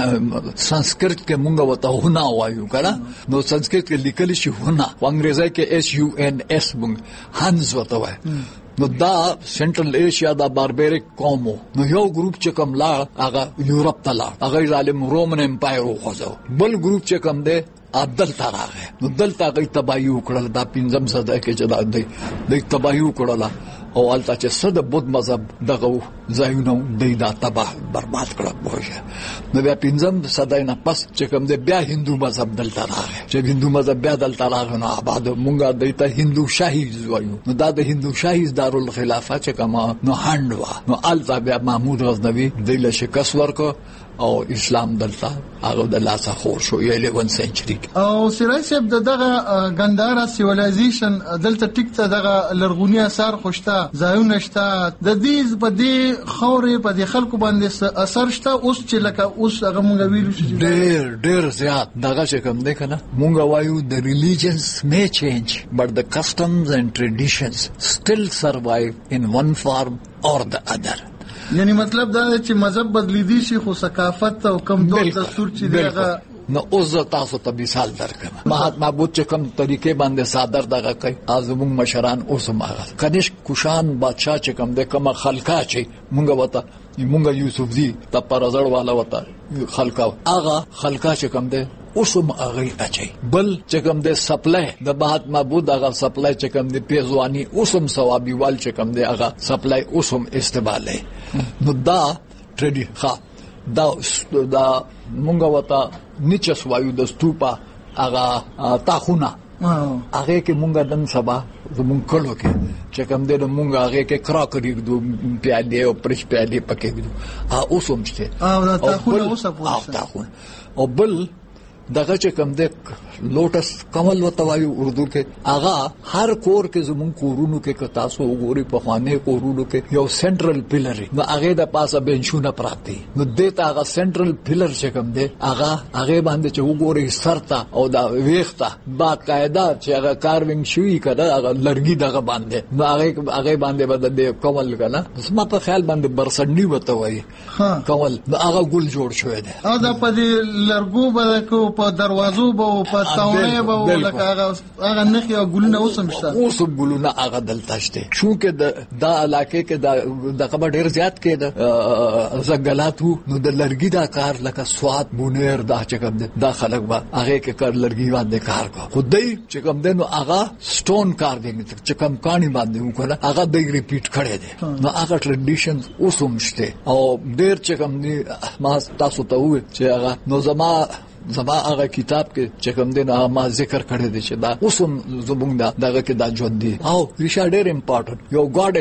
سنسکرت کې مونږ وته هونا وایو کړه نو سنسکرت کې لیکل شي هونا انګریزي کې اس یو ان اس مونږ هانز وته وای نو دا سنټرل ایشیا دا باربریک قومو نو یو ګروپ چې کوم لا هغه یورپ ته لا هغه ظالم رومن امپایر وخزو بل ګروپ چې کوم ده عبدل تراغه نو دلته غي تباہی وکړل دا پنځم صدای کې چې دا دی د تباہی وکړل او البته چې صد بود مذهب دغه ځایونه د دا تباہ برباد کړه بوجه نو بیا پنځم صدای نه پس چې کوم دی بیا هندو مذهب دلته راغی چې هندو مذهب بیا دلته راغی نو آباد مونږه دایته هندو شاهي وایو نو دا د هندو شاهي دارالخلافه چې کما نو هندوا نو البته بیا محمود غزنوی دله شکست ورکو او اسلام دلته هغه د لاسه خور شو یلون سنچري او سرای صاحب دغه ګندارا سیویلایزیشن دلته ټیک ته دغه لرغونی اثر خوشته ځایونه شته د دې په دې خورې په دې خلکو باندې اثر شته اوس چې لکه اوس هغه مونږ ویلو چې ډېر ډېر زیات دغه چې کوم دی کنه مونږ وایو د ریلیجنز may change but the customs and traditions still survive in one form or the other یعنی مطلب دا چې مذهب بدلی دي شي خو ثقافت او کم دور دستور چې دغه نو اوس تاسو ته مثال درکم مهاتما بودھ چې کوم طریقې باندې صادر دغه کوي ازمون مشران اوس ماغه کنيش کوشان بادشاہ چې کوم د کومه خلقا چې مونږ وته مونږ یوسف زی ته پرزړ والا وته خلقا هغه خلقا چې کوم د اوسم هغه اچي بل چې کوم د سپلای د مهاتما بودھ هغه سپلای چې کوم د پیزوانی اوسم ثوابي وال چې کوم د هغه سپلای اوسم استعمالي نو دا ټریډي ښا دا دا مونږ وته نیچس وایو د ستوپا هغه تاخونه هغه کې مونږ دن سبا زمون کلو کې چې کوم د مونږ هغه کې کراکري دو پیاده او پرش پیاده پکې دو ا اوسم چې او دا تاخونه اوسه پوه او بل دغه چې کوم د لوټس کمل وتوایو اردو کې اغا هر کور کې زمون کورونو کې تاسو وګوري په خوانه کورونو کې یو سنټرل پلر نو هغه د پاسه بنچونه پراته نو دته هغه سنټرل پلر چې کوم دی هغه هغه باندې چې وګوري سرتا او دا ویخته با قاعده چې هغه کاروینګ شوی کړه هغه لرګي دغه باندې نو هغه هغه باندې بد د کمل کنه اسما په خیال باندې برسنډي وتوي کمل هغه ګل جوړ شوی دی او دا په لرګو باندې په دروازو به په تاونه به لکه هغه هغه نخي او ګلونه اوسم شته اوس ګلونه هغه دلته شته چونکه د علاقې کې د د خبر ډیر زیات کې د زنګلاتو نو د لرګي دا کار لکه سواد بونیر دا چې کوم د خلک با هغه کې کار لرګي باندې کار کو خدای چې کوم د نو هغه سټون کار دی چې کوم کانی باندې وکړه هغه د ریپیټ کړي دي نو هغه ټریډیشنز اوسم شته او ډیر چې کوم دی ما تاسو ته وې چې هغه نو زما زما هغه کتاب کې چې کوم دین ما ذکر کړی دی چې دا اوسم زمونږ دا دغه کې دا ژوند دی او ریشا ډېر امپورټنت یو ګاډ از دا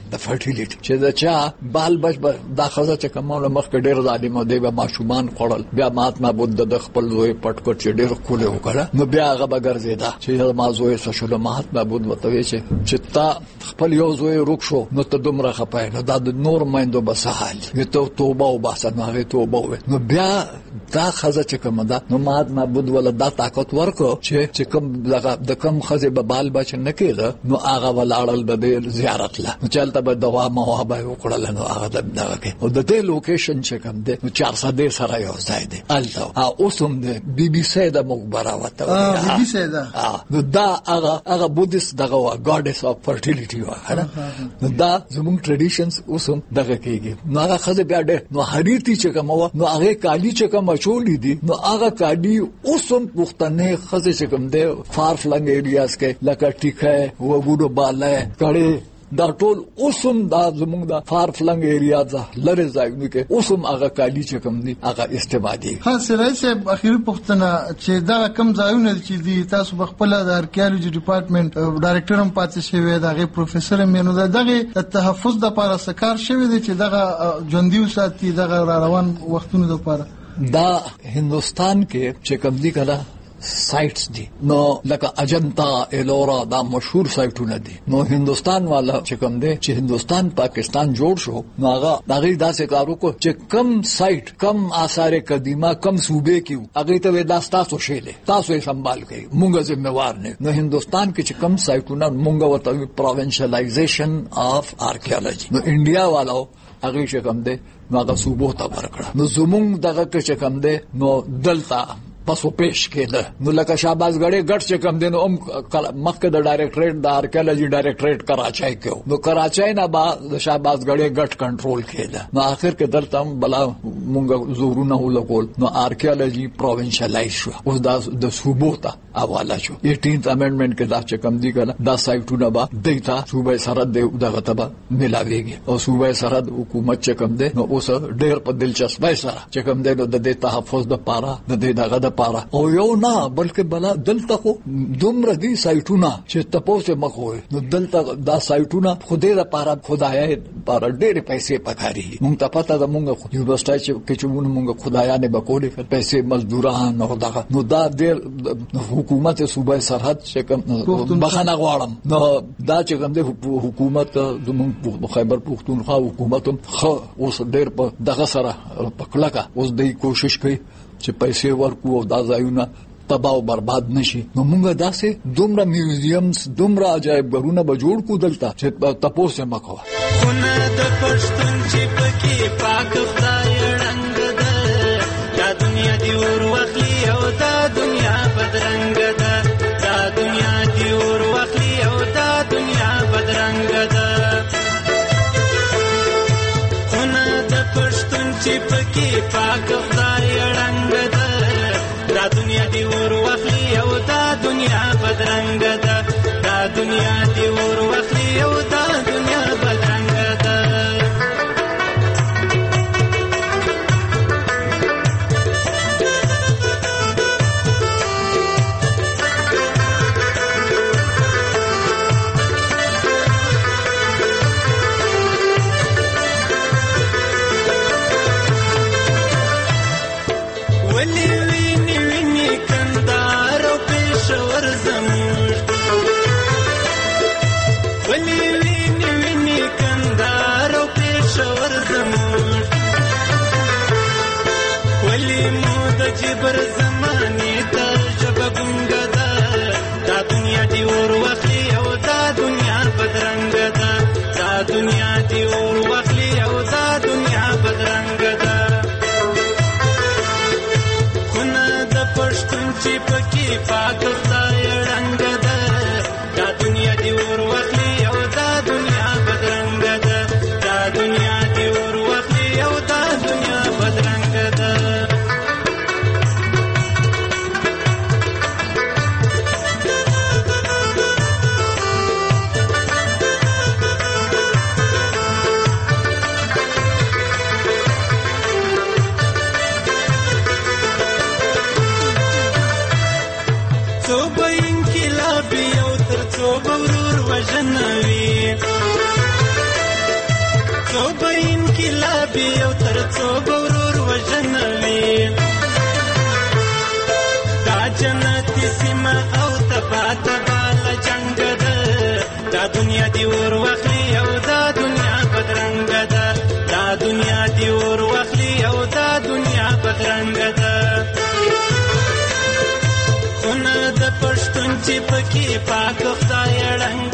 د فرټیلیټي چې دا چا بال بچ دا خزه چې کومه مخ کې ډېر ظالم او دی به ماشومان خړل بیا مهاتما بودھ د خپل زوی پټ کټ چې ډېر کوله وکړه نو بیا هغه بغرزیدا چې ما زوی څه شول مهاتما بودھ وتوي چې چې تا خپل یو زوی روک شو نو ته دومره خپای نو دا د نور مایندو بسحال یو ته توبه او باسه نو هغه توبه نو بیا دا خزه چې کومه دا نو مهاتما بودھ ول دا طاقت ورکو چې چې کوم د کوم خزه به بال بچ نه کېده نو هغه ولاړل د زیارت لا نو چلته به دوا مو به وکړل نو هغه دغه کې او د دې لوکیشن چې کوم دی نو چار سده سره یو ځای دی الته او اوسم د بي بي سي د مقبره وته اه بي بي سي دا نو دا هغه هغه بودیست دغه گاډس اف فرټیلیټي و نو دا زموږ ټریډیشنز اوسم دغه کېږي نو هغه خزه بیا ډېر نو هریتی چې کوم نو هغه کالی چې کوم چولې دي نو هغه کالی اوسم پښتنه خزه چې کوم دی فار فلنګ ایریاز کې لکه ټیکه وګورو بالا کړي دا ټول اوسم دا زموږ د فار فلنګ ایریا ځه لره ځایونه کې اوسم هغه کالی چې کوم دي هغه استفادي ها سره چې اخیری پښتنه چې دا کم ځایونه چې دي تاسو خپل د ارکیالوجي ډپارټمنټ ډایریکټر هم پاتې شوی دغه پروفیسور مینو دغه تحفظ د لپاره سکار شوی دی چې دغه ژوندۍ ساتي دغه روان وختونو لپاره دا هندستان کې چې کوم دي کله سایټس دي نو لکه اجنتا ایلورا دا مشهور سایټونه دي نو هندستان والا چې کوم دي چې هندستان پاکستان جوړ شو نو هغه دغه داسې کارو کو چې کم سایټ کم آثار قدیمه کم صوبې کیو هغه ته دا تاسو شیله تاسو یې سنبال کړئ مونږه ذمہوار نه نو هندستان کې چې کم سایټونه مونږه وته پروینشلایزیشن اف آرکیالوجي نو انډیا والو هغه چې کوم دي نو هغه صوبو ته ورکړه نو زمونږ دغه چې کوم دي نو دلته پسو پیش کېده نو لکه شاباسګړې ګټ چې کم دین هم مخکې د ډایریکټریټ د آرکیالوجي ډایریکټریټ کراچۍ کې نو کراچۍ نه با د شاباسګړې ګټ کنټرول کېده نو اخر کې درته هم بلا مونږ زورونه ولګول نو آرکیالوجي پروینشلایز شو اوس د صوبو ته حواله شو ایټینث امندمنت کې دا چې کم دی کنه دا سایټونه با دیتا صوبه سرحد دغه ته ملاويږي او صوبه سرحد حکومت چې کم دی نو اوس ډېر په دلچسپۍ سره چې کم دی نو د دې تحفظ د پاره د دې دغه پاره او یو نه بلکې بلا دلته خو دومره دي سایټونه چې تاسو مخوي نو دلته دا سایټونه خوده لپاره خدای لپاره ډېر پیسې پکاري مونږ ته پته ده مونږ یونیورسيټي چې چې مونږ خدایانه بکولې پیسې مزدوران او دغه نو دا ډېر حکومت صوبه سرحد چې کوم بخنه غواړم نو دا چې کوم د حکومت د خیبر پختونخوا حکومت خو اوس ډېر په دغه سره پکلکه اوس د کوشش کوي چې پیسې ورکو او دا ځایونه تباہ او برباد نشي نو موږ داسې دومره میوزیمز دومره عجایب ګرونه به جوړ کو دلته چې تاسو مکو خونه د پښتون چې پکې پاک خدای رنگ ده دا دنیا دی ور وخلی او دا دنیا بدرنګ ده دا دنیا دی ور وخلی او دا دنیا بدرنګ ده خونه د پښتون چې پکې پاک خدای رنگ ده دا دنیا دی ور وخلی او دا دنیا بدرنګ ده دا دنیا دی ور وخلی او دا دنیا بدرنګ ده جبر زمانه ته جبګنګ ده دا دنیا دی ور وخلی او دا دنیا بدرنګ ده دا دنیا دی ور وخلی او دا دنیا بدرنګ ده خونه د پښتون چې پکې پاک خدای رنگ ده دا دنیا دی ور وخلی او دا دنیا بدرنګ ده دا دنیا دی ور وخلی او دا دنیا بدرنګ ده وژنوي وي او تر څو ورور وژنوي دا جنتي سیمه او تبا تبا له جنګ ده دا دنیا دی ور واخلي او دا دنیا بدرنګ ده دا دنیا دی ور واخلي او دا دنیا بدرنګ ده خونه د پښتون چې پکې پاک خدای رنګ